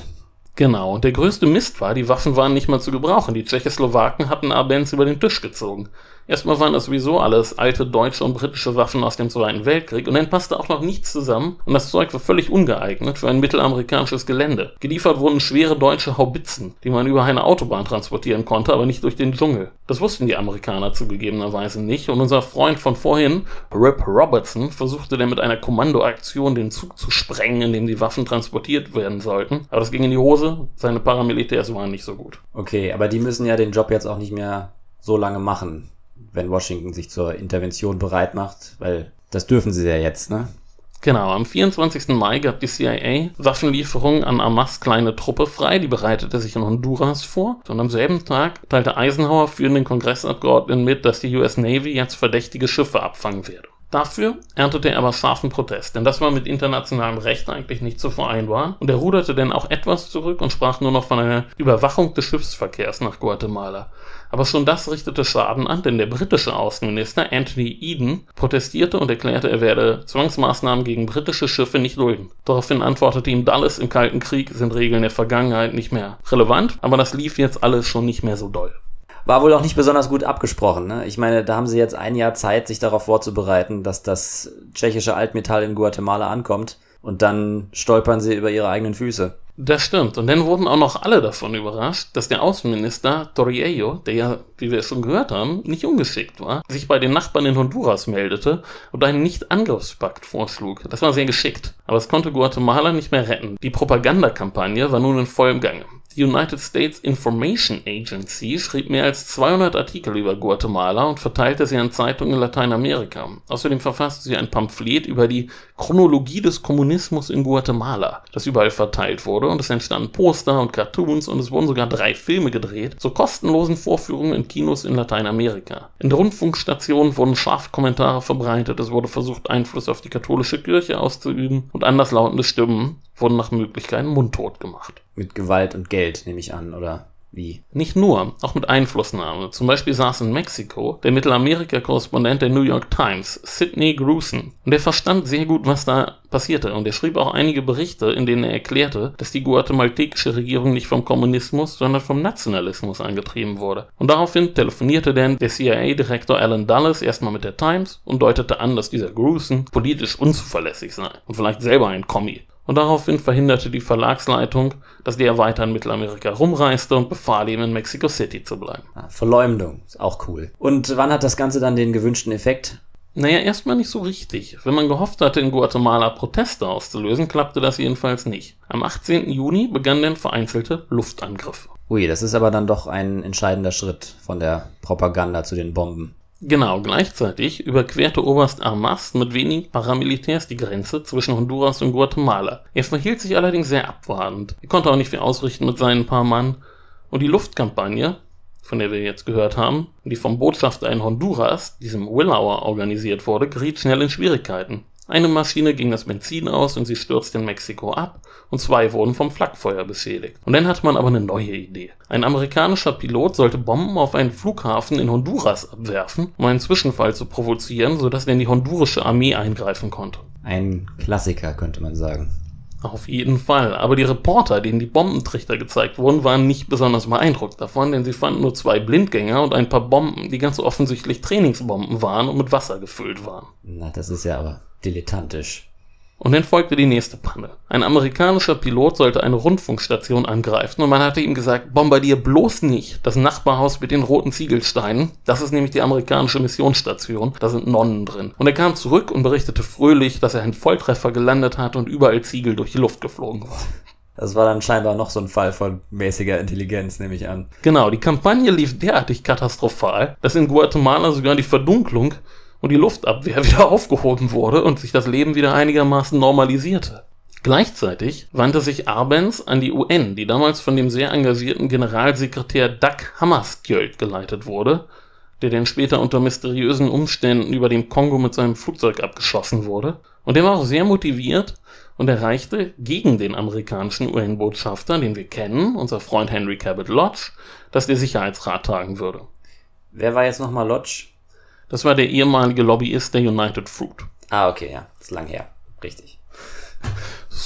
Genau, und der größte Mist war, die Waffen waren nicht mehr zu gebrauchen. Die Tschechoslowaken hatten Arbenz über den Tisch gezogen. Erstmal waren das sowieso alles alte deutsche und britische Waffen aus dem Zweiten Weltkrieg und dann passte auch noch nichts zusammen und das Zeug war völlig ungeeignet für ein mittelamerikanisches Gelände. Geliefert wurden schwere deutsche Haubitzen, die man über eine Autobahn transportieren konnte, aber nicht durch den Dschungel. Das wussten die Amerikaner zugegebenerweise nicht und unser Freund von vorhin, Rip Robertson, versuchte dann mit einer Kommandoaktion den Zug zu sprengen, in dem die Waffen transportiert werden sollten, aber das ging in die Hose, seine Paramilitärs waren nicht so gut. Okay, aber die müssen ja den Job jetzt auch nicht mehr so lange machen, wenn Washington sich zur Intervention bereit macht, weil das dürfen sie ja jetzt, ne? Genau, am vierundzwanzigsten Mai gab die C I A Waffenlieferungen an Hamas' kleine Truppe frei, die bereitete sich in Honduras vor. Und am selben Tag teilte Eisenhower führenden Kongressabgeordneten mit, dass die U S Navy jetzt verdächtige Schiffe abfangen werde. Dafür erntete er aber scharfen Protest, denn das war mit internationalem Recht eigentlich nicht zu vereinbaren und er ruderte dann auch etwas zurück und sprach nur noch von einer Überwachung des Schiffsverkehrs nach Guatemala. Aber schon das richtete Schaden an, denn der britische Außenminister Anthony Eden protestierte und erklärte, er werde Zwangsmaßnahmen gegen britische Schiffe nicht dulden. Daraufhin antwortete ihm Dulles, im Kalten Krieg sind Regeln der Vergangenheit nicht mehr relevant, aber das lief jetzt alles schon nicht mehr so doll. War wohl auch nicht besonders gut abgesprochen, ne? Ich meine, da haben sie jetzt ein Jahr Zeit, sich darauf vorzubereiten, dass das tschechische Altmetall in Guatemala ankommt und dann stolpern sie über ihre eigenen Füße. Das stimmt. Und dann wurden auch noch alle davon überrascht, dass der Außenminister Torriello, der ja, wie wir schon gehört haben, nicht ungeschickt war, sich bei den Nachbarn in Honduras meldete und einen Nicht-Angriffspakt vorschlug. Das war sehr geschickt. Aber es konnte Guatemala nicht mehr retten. Die Propagandakampagne war nun in vollem Gange. Die United States Information Agency schrieb mehr als zweihundert Artikel über Guatemala und verteilte sie an Zeitungen in Lateinamerika. Außerdem verfasste sie ein Pamphlet über die Chronologie des Kommunismus in Guatemala, das überall verteilt wurde und es entstanden Poster und Cartoons und es wurden sogar drei Filme gedreht, zur kostenlosen Vorführung in Kinos in Lateinamerika. In Rundfunkstationen wurden scharfe Kommentare verbreitet, es wurde versucht, Einfluss auf die katholische Kirche auszuüben und anderslautende Stimmen wurden nach Möglichkeiten mundtot gemacht. Mit Gewalt und Geld, nehme ich an, oder wie? Nicht nur, auch mit Einflussnahme. Zum Beispiel saß in Mexiko der Mittelamerika-Korrespondent der New York Times, Sidney Gruson. Und er verstand sehr gut, was da passierte. Und er schrieb auch einige Berichte, in denen er erklärte, dass die guatemaltekische Regierung nicht vom Kommunismus, sondern vom Nationalismus angetrieben wurde. Und daraufhin telefonierte dann der C I A-Direktor Alan Dulles erstmal mit der Times und deutete an, dass dieser Gruson politisch unzuverlässig sei und vielleicht selber ein Kommi. Und daraufhin verhinderte die Verlagsleitung, dass der weiter in Mittelamerika rumreiste und befahl ihm, in Mexico City zu bleiben. Ah, Verleumdung, ist auch cool. Und wann hat das Ganze dann den gewünschten Effekt? Naja, erstmal nicht so richtig. Wenn man gehofft hatte, in Guatemala Proteste auszulösen, klappte das jedenfalls nicht. Am achtzehnten Juni begannen dann vereinzelte Luftangriffe. Ui, das ist aber dann doch ein entscheidender Schritt von der Propaganda zu den Bomben. Genau, gleichzeitig überquerte Oberst Armas mit wenigen Paramilitärs die Grenze zwischen Honduras und Guatemala. Er verhielt sich allerdings sehr abwartend. Er konnte auch nicht viel ausrichten mit seinen paar Mann. Und die Luftkampagne, von der wir jetzt gehört haben, die vom Botschafter in Honduras, diesem Willauer, organisiert wurde, geriet schnell in Schwierigkeiten. Eine Maschine ging das Benzin aus und sie stürzte in Mexiko ab und zwei wurden vom Flakfeuer beschädigt. Und dann hatte man aber eine neue Idee. Ein amerikanischer Pilot sollte Bomben auf einen Flughafen in Honduras abwerfen, um einen Zwischenfall zu provozieren, sodass dann die hondurische Armee eingreifen konnte. Ein Klassiker, könnte man sagen. Auf jeden Fall. Aber die Reporter, denen die Bombentrichter gezeigt wurden, waren nicht besonders beeindruckt davon, denn sie fanden nur zwei Blindgänger und ein paar Bomben, die ganz offensichtlich Trainingsbomben waren und mit Wasser gefüllt waren. Na, das ist ja aber dilettantisch. Und dann folgte die nächste Panne. Ein amerikanischer Pilot sollte eine Rundfunkstation angreifen und man hatte ihm gesagt, bombardier bloß nicht das Nachbarhaus mit den roten Ziegelsteinen. Das ist nämlich die amerikanische Missionsstation. Da sind Nonnen drin. Und er kam zurück und berichtete fröhlich, dass er einen Volltreffer gelandet hat und überall Ziegel durch die Luft geflogen waren. Das war dann scheinbar noch so ein Fall von mäßiger Intelligenz, nehme ich an. Genau, die Kampagne lief derartig katastrophal, dass in Guatemala sogar die Verdunklung und die Luftabwehr wieder aufgehoben wurde und sich das Leben wieder einigermaßen normalisierte. Gleichzeitig wandte sich Arbenz an die U N, die damals von dem sehr engagierten Generalsekretär Dag Hammarskjöld geleitet wurde, der dann später unter mysteriösen Umständen über dem Kongo mit seinem Flugzeug abgeschossen wurde. Und der war auch sehr motiviert und erreichte gegen den amerikanischen U N-Botschafter, den wir kennen, unser Freund Henry Cabot Lodge, dass der Sicherheitsrat tagen würde. Wer war jetzt nochmal Lodge? Das war der ehemalige Lobbyist der United Fruit. Ah, okay, ja. Ist lang her. Richtig.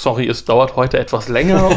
Sorry, es dauert heute etwas länger.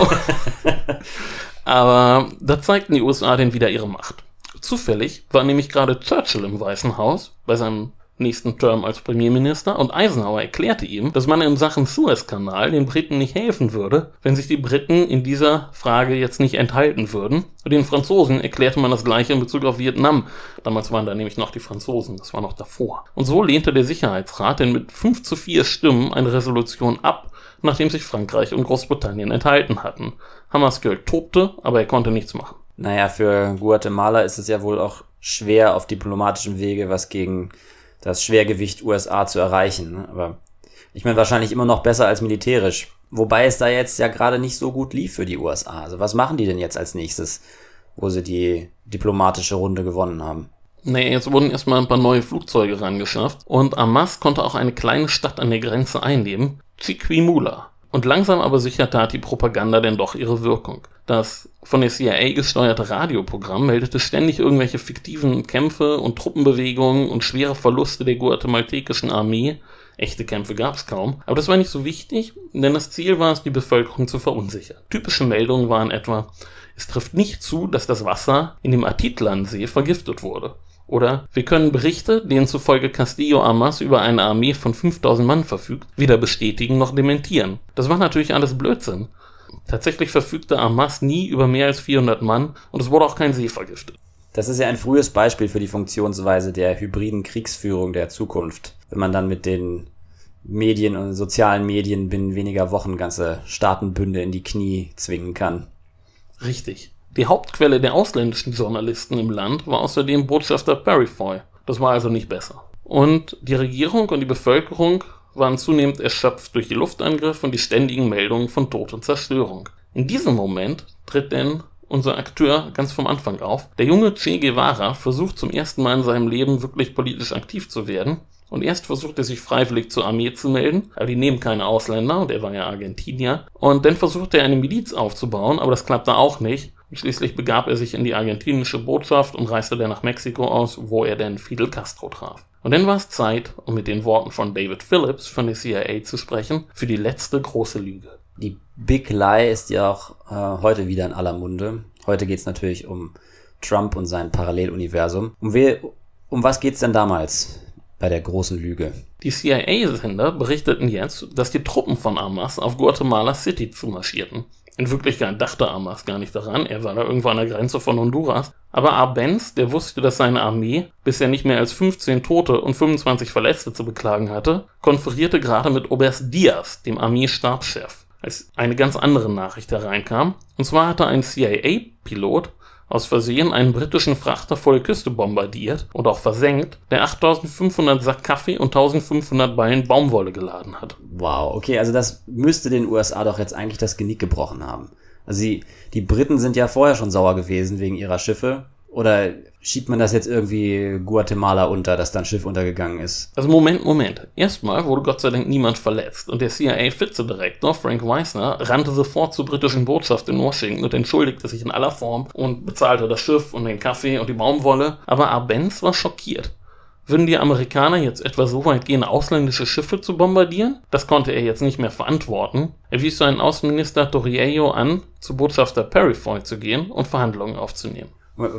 Aber da zeigten die U S A denn wieder ihre Macht. Zufällig war nämlich gerade Churchill im Weißen Haus bei seinem nächsten Term als Premierminister und Eisenhower erklärte ihm, dass man in Sachen Suezkanal den Briten nicht helfen würde, wenn sich die Briten in dieser Frage jetzt nicht enthalten würden. Und den Franzosen erklärte man das Gleiche in Bezug auf Vietnam. Damals waren da nämlich noch die Franzosen, das war noch davor. Und so lehnte der Sicherheitsrat denn mit fünf zu vier Stimmen eine Resolution ab, nachdem sich Frankreich und Großbritannien enthalten hatten. Hammarskjöld tobte, aber er konnte nichts machen. Naja, für Guatemala ist es ja wohl auch schwer auf diplomatischem Wege was gegen das Schwergewicht U S A zu erreichen. Aber ich meine, wahrscheinlich immer noch besser als militärisch. Wobei es da jetzt ja gerade nicht so gut lief für die U S A. Also was machen die denn jetzt als nächstes, wo sie die diplomatische Runde gewonnen haben? Nee, jetzt wurden erstmal ein paar neue Flugzeuge rangeschafft und Hamas konnte auch eine kleine Stadt an der Grenze einnehmen, Chiquimula. Und langsam aber sicher tat die Propaganda denn doch ihre Wirkung. Das von der C I A gesteuerte Radioprogramm meldete ständig irgendwelche fiktiven Kämpfe und Truppenbewegungen und schwere Verluste der guatemaltekischen Armee. Echte Kämpfe gab's kaum. Aber das war nicht so wichtig, denn das Ziel war es, die Bevölkerung zu verunsichern. Typische Meldungen waren etwa: Es trifft nicht zu, dass das Wasser in dem Atitlan-See vergiftet wurde. Oder: Wir können Berichte, denen zufolge Castillo Armas über eine Armee von fünftausend Mann verfügt, weder bestätigen noch dementieren. Das war natürlich alles Blödsinn. Tatsächlich verfügte Hamas nie über mehr als vierhundert Mann und es wurde auch kein See vergiftet. Das ist ja ein frühes Beispiel für die Funktionsweise der hybriden Kriegsführung der Zukunft. Wenn man dann mit den Medien und sozialen Medien binnen weniger Wochen ganze Staatenbünde in die Knie zwingen kann. Richtig. Die Hauptquelle der ausländischen Journalisten im Land war außerdem Botschafter Perifoy. Das war also nicht besser. Und die Regierung und die Bevölkerung waren zunehmend erschöpft durch die Luftangriffe und die ständigen Meldungen von Tod und Zerstörung. In diesem Moment tritt denn unser Akteur ganz vom Anfang auf. Der junge Che Guevara versucht zum ersten Mal in seinem Leben wirklich politisch aktiv zu werden. Und erst versucht er sich freiwillig zur Armee zu melden, aber die nehmen keine Ausländer und er war ja Argentinier. Und dann versucht er eine Miliz aufzubauen, aber das klappte auch nicht. Und schließlich begab er sich in die argentinische Botschaft und reiste dann nach Mexiko aus, wo er dann Fidel Castro traf. Und dann war es Zeit, um mit den Worten von David Phillips von der C I A zu sprechen, für die letzte große Lüge. Die Big Lie ist ja auch äh, heute wieder in aller Munde. Heute geht's natürlich um Trump und sein Paralleluniversum. Um, we- um was geht's denn damals bei der großen Lüge? Die C I A-Sender berichteten jetzt, dass die Truppen von Hamas auf Guatemala City zumarschierten. In Wirklichkeit dachte Hamas gar nicht daran, er war da irgendwo an der Grenze von Honduras. Aber Arbenz, der wusste, dass seine Armee bisher nicht mehr als fünfzehn Tote und fünfundzwanzig Verletzte zu beklagen hatte, konferierte gerade mit Oberst Diaz, dem Armeestabschef, als eine ganz andere Nachricht hereinkam. Und zwar hatte ein C I A-Pilot aus Versehen einen britischen Frachter vor der Küste bombardiert und auch versenkt, der achttausendfünfhundert Sack Kaffee und eintausendfünfhundert Ballen Baumwolle geladen hat. Wow, okay, also das müsste den U S A doch jetzt eigentlich das Genick gebrochen haben. Also die, die Briten sind ja vorher schon sauer gewesen wegen ihrer Schiffe. Oder schiebt man das jetzt irgendwie Guatemala unter, dass da ein Schiff untergegangen ist? Also Moment, Moment. Erstmal wurde Gott sei Dank niemand verletzt und der C I A-Vizedirektor Frank Weisner rannte sofort zur britischen Botschaft in Washington und entschuldigte sich in aller Form und bezahlte das Schiff und den Kaffee und die Baumwolle. Aber Arbenz war schockiert. Würden die Amerikaner jetzt etwa so weit gehen, ausländische Schiffe zu bombardieren? Das konnte er jetzt nicht mehr verantworten. Er wies seinen Außenminister Torriello an, zu Botschafter Perifoy zu gehen und Verhandlungen aufzunehmen.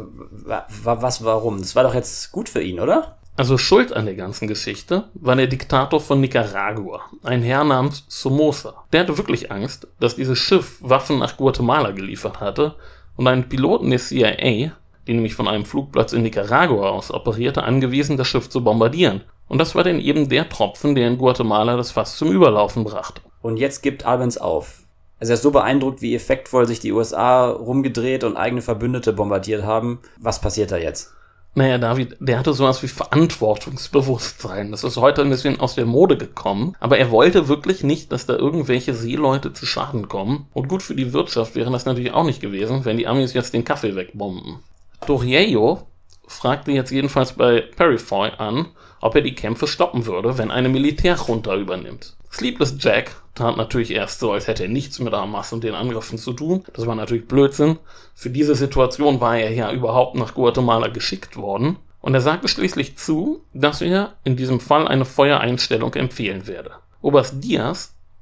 Was, warum? Das war doch jetzt gut für ihn, oder? Also schuld an der ganzen Geschichte war der Diktator von Nicaragua, ein Herr namens Somoza. Der hatte wirklich Angst, dass dieses Schiff Waffen nach Guatemala geliefert hatte und einen Piloten der C I A, die nämlich von einem Flugplatz in Nicaragua aus operierte, angewiesen, das Schiff zu bombardieren. Und das war dann eben der Tropfen, der in Guatemala das Fass zum Überlaufen brachte. Und jetzt gibt Arbenz auf. Also er ist so beeindruckt, wie effektvoll sich die U S A rumgedreht und eigene Verbündete bombardiert haben. Was passiert da jetzt? Naja, David, der hatte sowas wie Verantwortungsbewusstsein. Das ist heute ein bisschen aus der Mode gekommen. Aber er wollte wirklich nicht, dass da irgendwelche Seeleute zu Schaden kommen. Und gut für die Wirtschaft wäre das natürlich auch nicht gewesen, wenn die Amis jetzt den Kaffee wegbomben. Torriello fragte jetzt jedenfalls bei Perifoy an, ob er die Kämpfe stoppen würde, wenn eine Militärjunta übernimmt. Sleepless Jack tat natürlich erst so, als hätte er nichts mit Hamas und den Angriffen zu tun. Das war natürlich Blödsinn. Für diese Situation war er ja überhaupt nach Guatemala geschickt worden. Und er sagte schließlich zu, dass er in diesem Fall eine Feuereinstellung empfehlen werde. Oberst Diaz,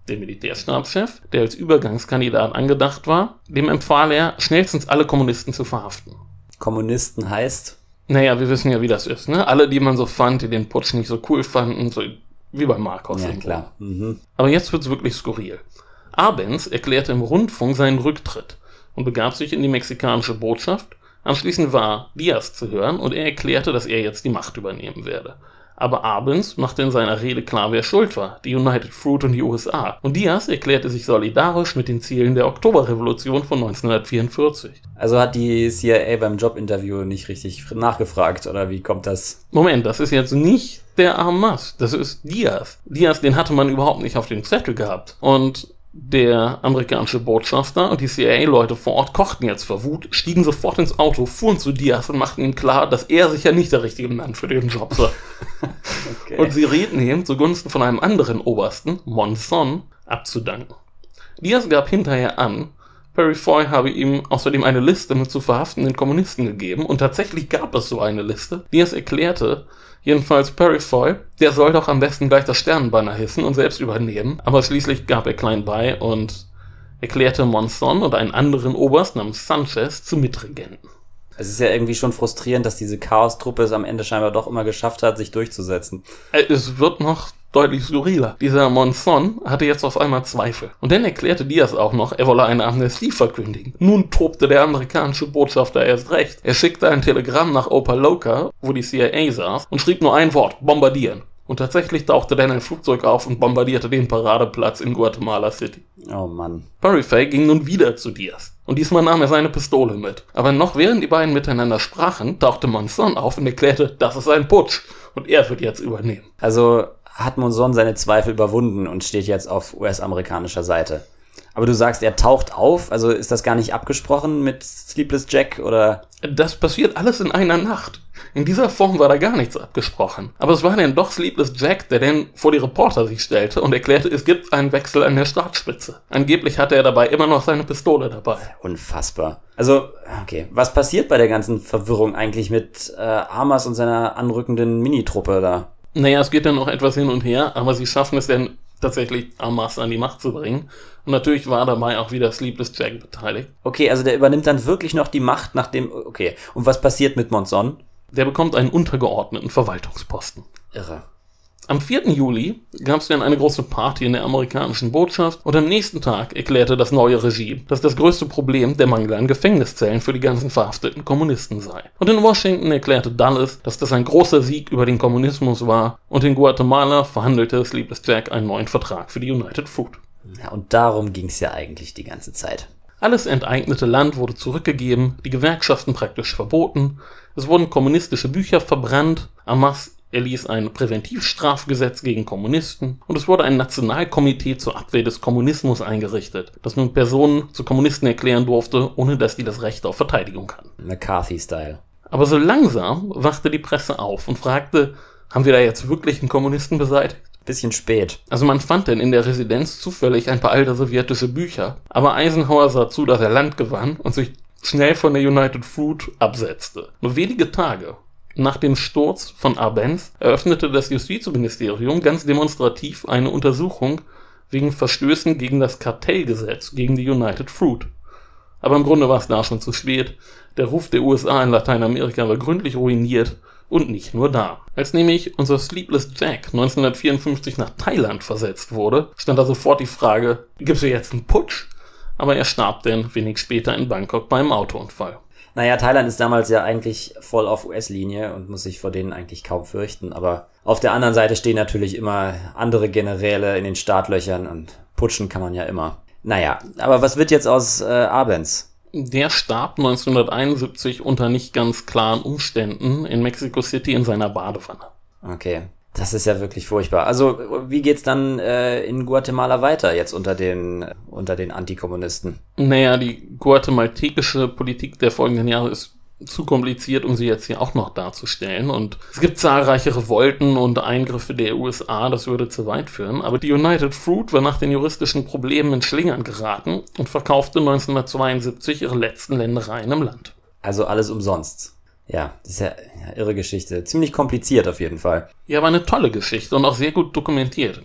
Der Militärstabschef, der als Übergangskandidat angedacht war, dem empfahl er, schnellstens alle Kommunisten zu verhaften. Kommunisten heißt? Naja, wir wissen ja, wie das ist, ne? Alle, die man so fand, die den Putsch nicht so cool fanden, so wie bei Marcos. Ja, klar. Mhm. Aber jetzt wird's wirklich skurril. Arbenz erklärte im Rundfunk seinen Rücktritt und begab sich in die mexikanische Botschaft. Anschließend war Diaz zu hören und er erklärte, dass er jetzt die Macht übernehmen werde. Aber Arbenz machte in seiner Rede klar, wer schuld war, die United Fruit und die U S A. Und Diaz erklärte sich solidarisch mit den Zielen der Oktoberrevolution von neunzehnhundertvierundvierzig. Also hat die C I A beim Jobinterview nicht richtig nachgefragt, oder wie kommt das? Moment, das ist jetzt nicht der Hamas, das ist Diaz. Diaz, den hatte man überhaupt nicht auf dem Zettel gehabt. Und der amerikanische Botschafter und die C I A-Leute vor Ort kochten jetzt vor Wut, stiegen sofort ins Auto, fuhren zu Diaz und machten ihm klar, dass er sicher nicht der richtige Mann für den Job sei. Okay. Und sie rieten ihm, zugunsten von einem anderen Obersten, Monzon, abzudanken. Diaz gab hinterher an, Perry Foy habe ihm außerdem eine Liste mit zu verhaftenden Kommunisten gegeben und tatsächlich gab es so eine Liste. Diaz erklärte, jedenfalls Perry Foy, der soll doch am besten gleich das Sternenbanner hissen und selbst übernehmen, aber schließlich gab er klein bei und erklärte Monzon und einen anderen Oberst namens Sanchez zu Mitregenten. Es ist ja irgendwie schon frustrierend, dass diese Chaos-Truppe es am Ende scheinbar doch immer geschafft hat, sich durchzusetzen. Es wird noch deutlich skurriler. Dieser Monzon hatte jetzt auf einmal Zweifel. Und dann erklärte Diaz auch noch, er wolle eine Amnestie verkündigen. Nun tobte der amerikanische Botschafter erst recht. Er schickte ein Telegramm nach Opa-locka, wo die C I A saß, und schrieb nur ein Wort, bombardieren. Und tatsächlich tauchte dann ein Flugzeug auf und bombardierte den Paradeplatz in Guatemala City. Oh Mann. Perry Foy ging nun wieder zu Diaz. Und diesmal nahm er seine Pistole mit. Aber noch während die beiden miteinander sprachen, tauchte Monzon auf und erklärte, das ist ein Putsch. Und er wird jetzt übernehmen. Also hat Monzon seine Zweifel überwunden und steht jetzt auf U S-amerikanischer Seite. Aber du sagst, er taucht auf, also ist das gar nicht abgesprochen mit Sleepless Jack, oder? Das passiert alles in einer Nacht. In dieser Form war da gar nichts abgesprochen. Aber es war dann doch Sleepless Jack, der dann vor die Reporter sich stellte und erklärte, es gibt einen Wechsel an der Staatsspitze. Angeblich hatte er dabei immer noch seine Pistole dabei. Unfassbar. Also, okay, was passiert bei der ganzen Verwirrung eigentlich mit äh, Armas und seiner anrückenden Minitruppe da? Naja, es geht dann noch etwas hin und her, aber sie schaffen es dann tatsächlich Armas an die Macht zu bringen. Und natürlich war dabei auch wieder Sleepless Jack beteiligt. Okay, also der übernimmt dann wirklich noch die Macht nach dem... Okay, und was passiert mit Monzon? Der bekommt einen untergeordneten Verwaltungsposten. Irre. Am vierten Juli gab es dann eine große Party in der amerikanischen Botschaft und am nächsten Tag erklärte das neue Regime, dass das größte Problem der Mangel an Gefängniszellen für die ganzen verhafteten Kommunisten sei. Und in Washington erklärte Dulles, dass das ein großer Sieg über den Kommunismus war und in Guatemala verhandelte Sleepless Jack einen neuen Vertrag für die United Fruit. Ja, und darum ging es ja eigentlich die ganze Zeit. Alles enteignete Land wurde zurückgegeben, die Gewerkschaften praktisch verboten, es wurden kommunistische Bücher verbrannt, Hamas erließ ein Präventivstrafgesetz gegen Kommunisten und es wurde ein Nationalkomitee zur Abwehr des Kommunismus eingerichtet, das nun Personen zu Kommunisten erklären durfte, ohne dass die das Recht auf Verteidigung hatten. McCarthy-Style. Aber so langsam wachte die Presse auf und fragte, haben wir da jetzt wirklich einen Kommunisten beseitigt? Bisschen spät. Also man fand denn in der Residenz zufällig ein paar alte sowjetische Bücher, aber Eisenhower sah zu, dass er Land gewann und sich schnell von der United Fruit absetzte. Nur wenige Tage nach dem Sturz von Arbenz eröffnete das Justizministerium ganz demonstrativ eine Untersuchung wegen Verstößen gegen das Kartellgesetz gegen die United Fruit. Aber im Grunde war es da schon zu spät. Der Ruf der U S A in Lateinamerika war gründlich ruiniert. Und nicht nur da. Als nämlich unser Sleepless Jack neunzehnhundertvierundfünfzig nach Thailand versetzt wurde, stand da sofort die Frage, gibt's hier jetzt einen Putsch? Aber er starb dann wenig später in Bangkok beim Autounfall. Naja, Thailand ist damals ja eigentlich voll auf U S-Linie und muss sich vor denen eigentlich kaum fürchten. Aber auf der anderen Seite stehen natürlich immer andere Generäle in den Startlöchern und putschen kann man ja immer. Naja, aber was wird jetzt aus äh, Arbenz? Der starb neunzehnhunderteinundsiebzig unter nicht ganz klaren Umständen in Mexico City in seiner Badewanne. Okay, das ist ja wirklich furchtbar. Also, wie geht's dann äh, in Guatemala weiter jetzt unter den unter den Antikommunisten? Naja, die guatemaltekische Politik der folgenden Jahre ist zu kompliziert, um sie jetzt hier auch noch darzustellen. Und es gibt zahlreiche Revolten und Eingriffe der U S A, das würde zu weit führen. Aber die United Fruit war nach den juristischen Problemen in Schlingern geraten und verkaufte neunzehnhundertzweiundsiebzig ihre letzten Ländereien im Land. Also alles umsonst. Ja, das ist ja eine irre Geschichte. Ziemlich kompliziert auf jeden Fall. Ja, aber eine tolle Geschichte und auch sehr gut dokumentiert.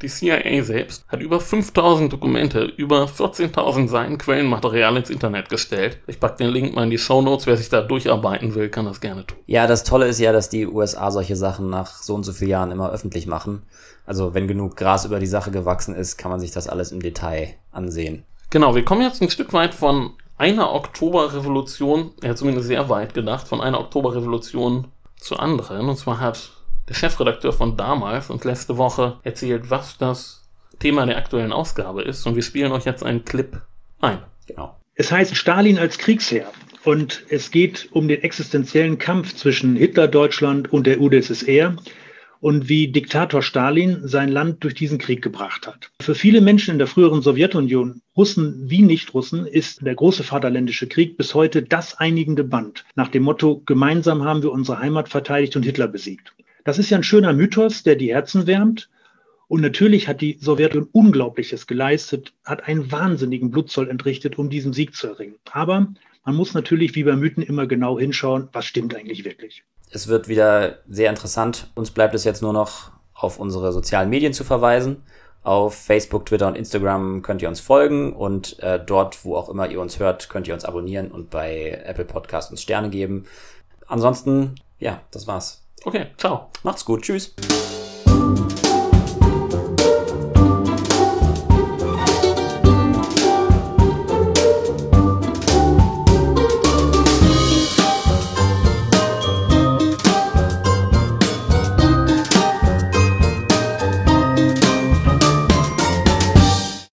Die C I A selbst hat über fünftausend Dokumente, über vierzehntausend Seiten Quellenmaterial ins Internet gestellt. Ich packe den Link mal in die Shownotes. Wer sich da durcharbeiten will, kann das gerne tun. Ja, das Tolle ist ja, dass die U S A solche Sachen nach so und so vielen Jahren immer öffentlich machen. Also wenn genug Gras über die Sache gewachsen ist, kann man sich das alles im Detail ansehen. Genau, wir kommen jetzt ein Stück weit von einer Oktoberrevolution, ja zumindest sehr weit gedacht, von einer Oktoberrevolution zur anderen. Und zwar hat der Chefredakteur von damals uns letzte Woche erzählt, was das Thema der aktuellen Ausgabe ist. Und wir spielen euch jetzt einen Clip ein. Genau. Es heißt Stalin als Kriegsherr. Und es geht um den existenziellen Kampf zwischen Hitler-Deutschland und der U d S S R und wie Diktator Stalin sein Land durch diesen Krieg gebracht hat. Für viele Menschen in der früheren Sowjetunion, Russen wie Nicht-Russen, ist der große Vaterländische Krieg bis heute das einigende Band. Nach dem Motto, gemeinsam haben wir unsere Heimat verteidigt und Hitler besiegt. Das ist ja ein schöner Mythos, der die Herzen wärmt. Und natürlich hat die Sowjetunion Unglaubliches geleistet, hat einen wahnsinnigen Blutzoll entrichtet, um diesen Sieg zu erringen. Aber man muss natürlich wie bei Mythen immer genau hinschauen, was stimmt eigentlich wirklich. Es wird wieder sehr interessant. Uns bleibt es jetzt nur noch, auf unsere sozialen Medien zu verweisen. Auf Facebook, Twitter und Instagram könnt ihr uns folgen und äh, dort, wo auch immer ihr uns hört, könnt ihr uns abonnieren und bei Apple Podcasts uns Sterne geben. Ansonsten, ja, das war's. Okay, ciao. Macht's gut. Tschüss.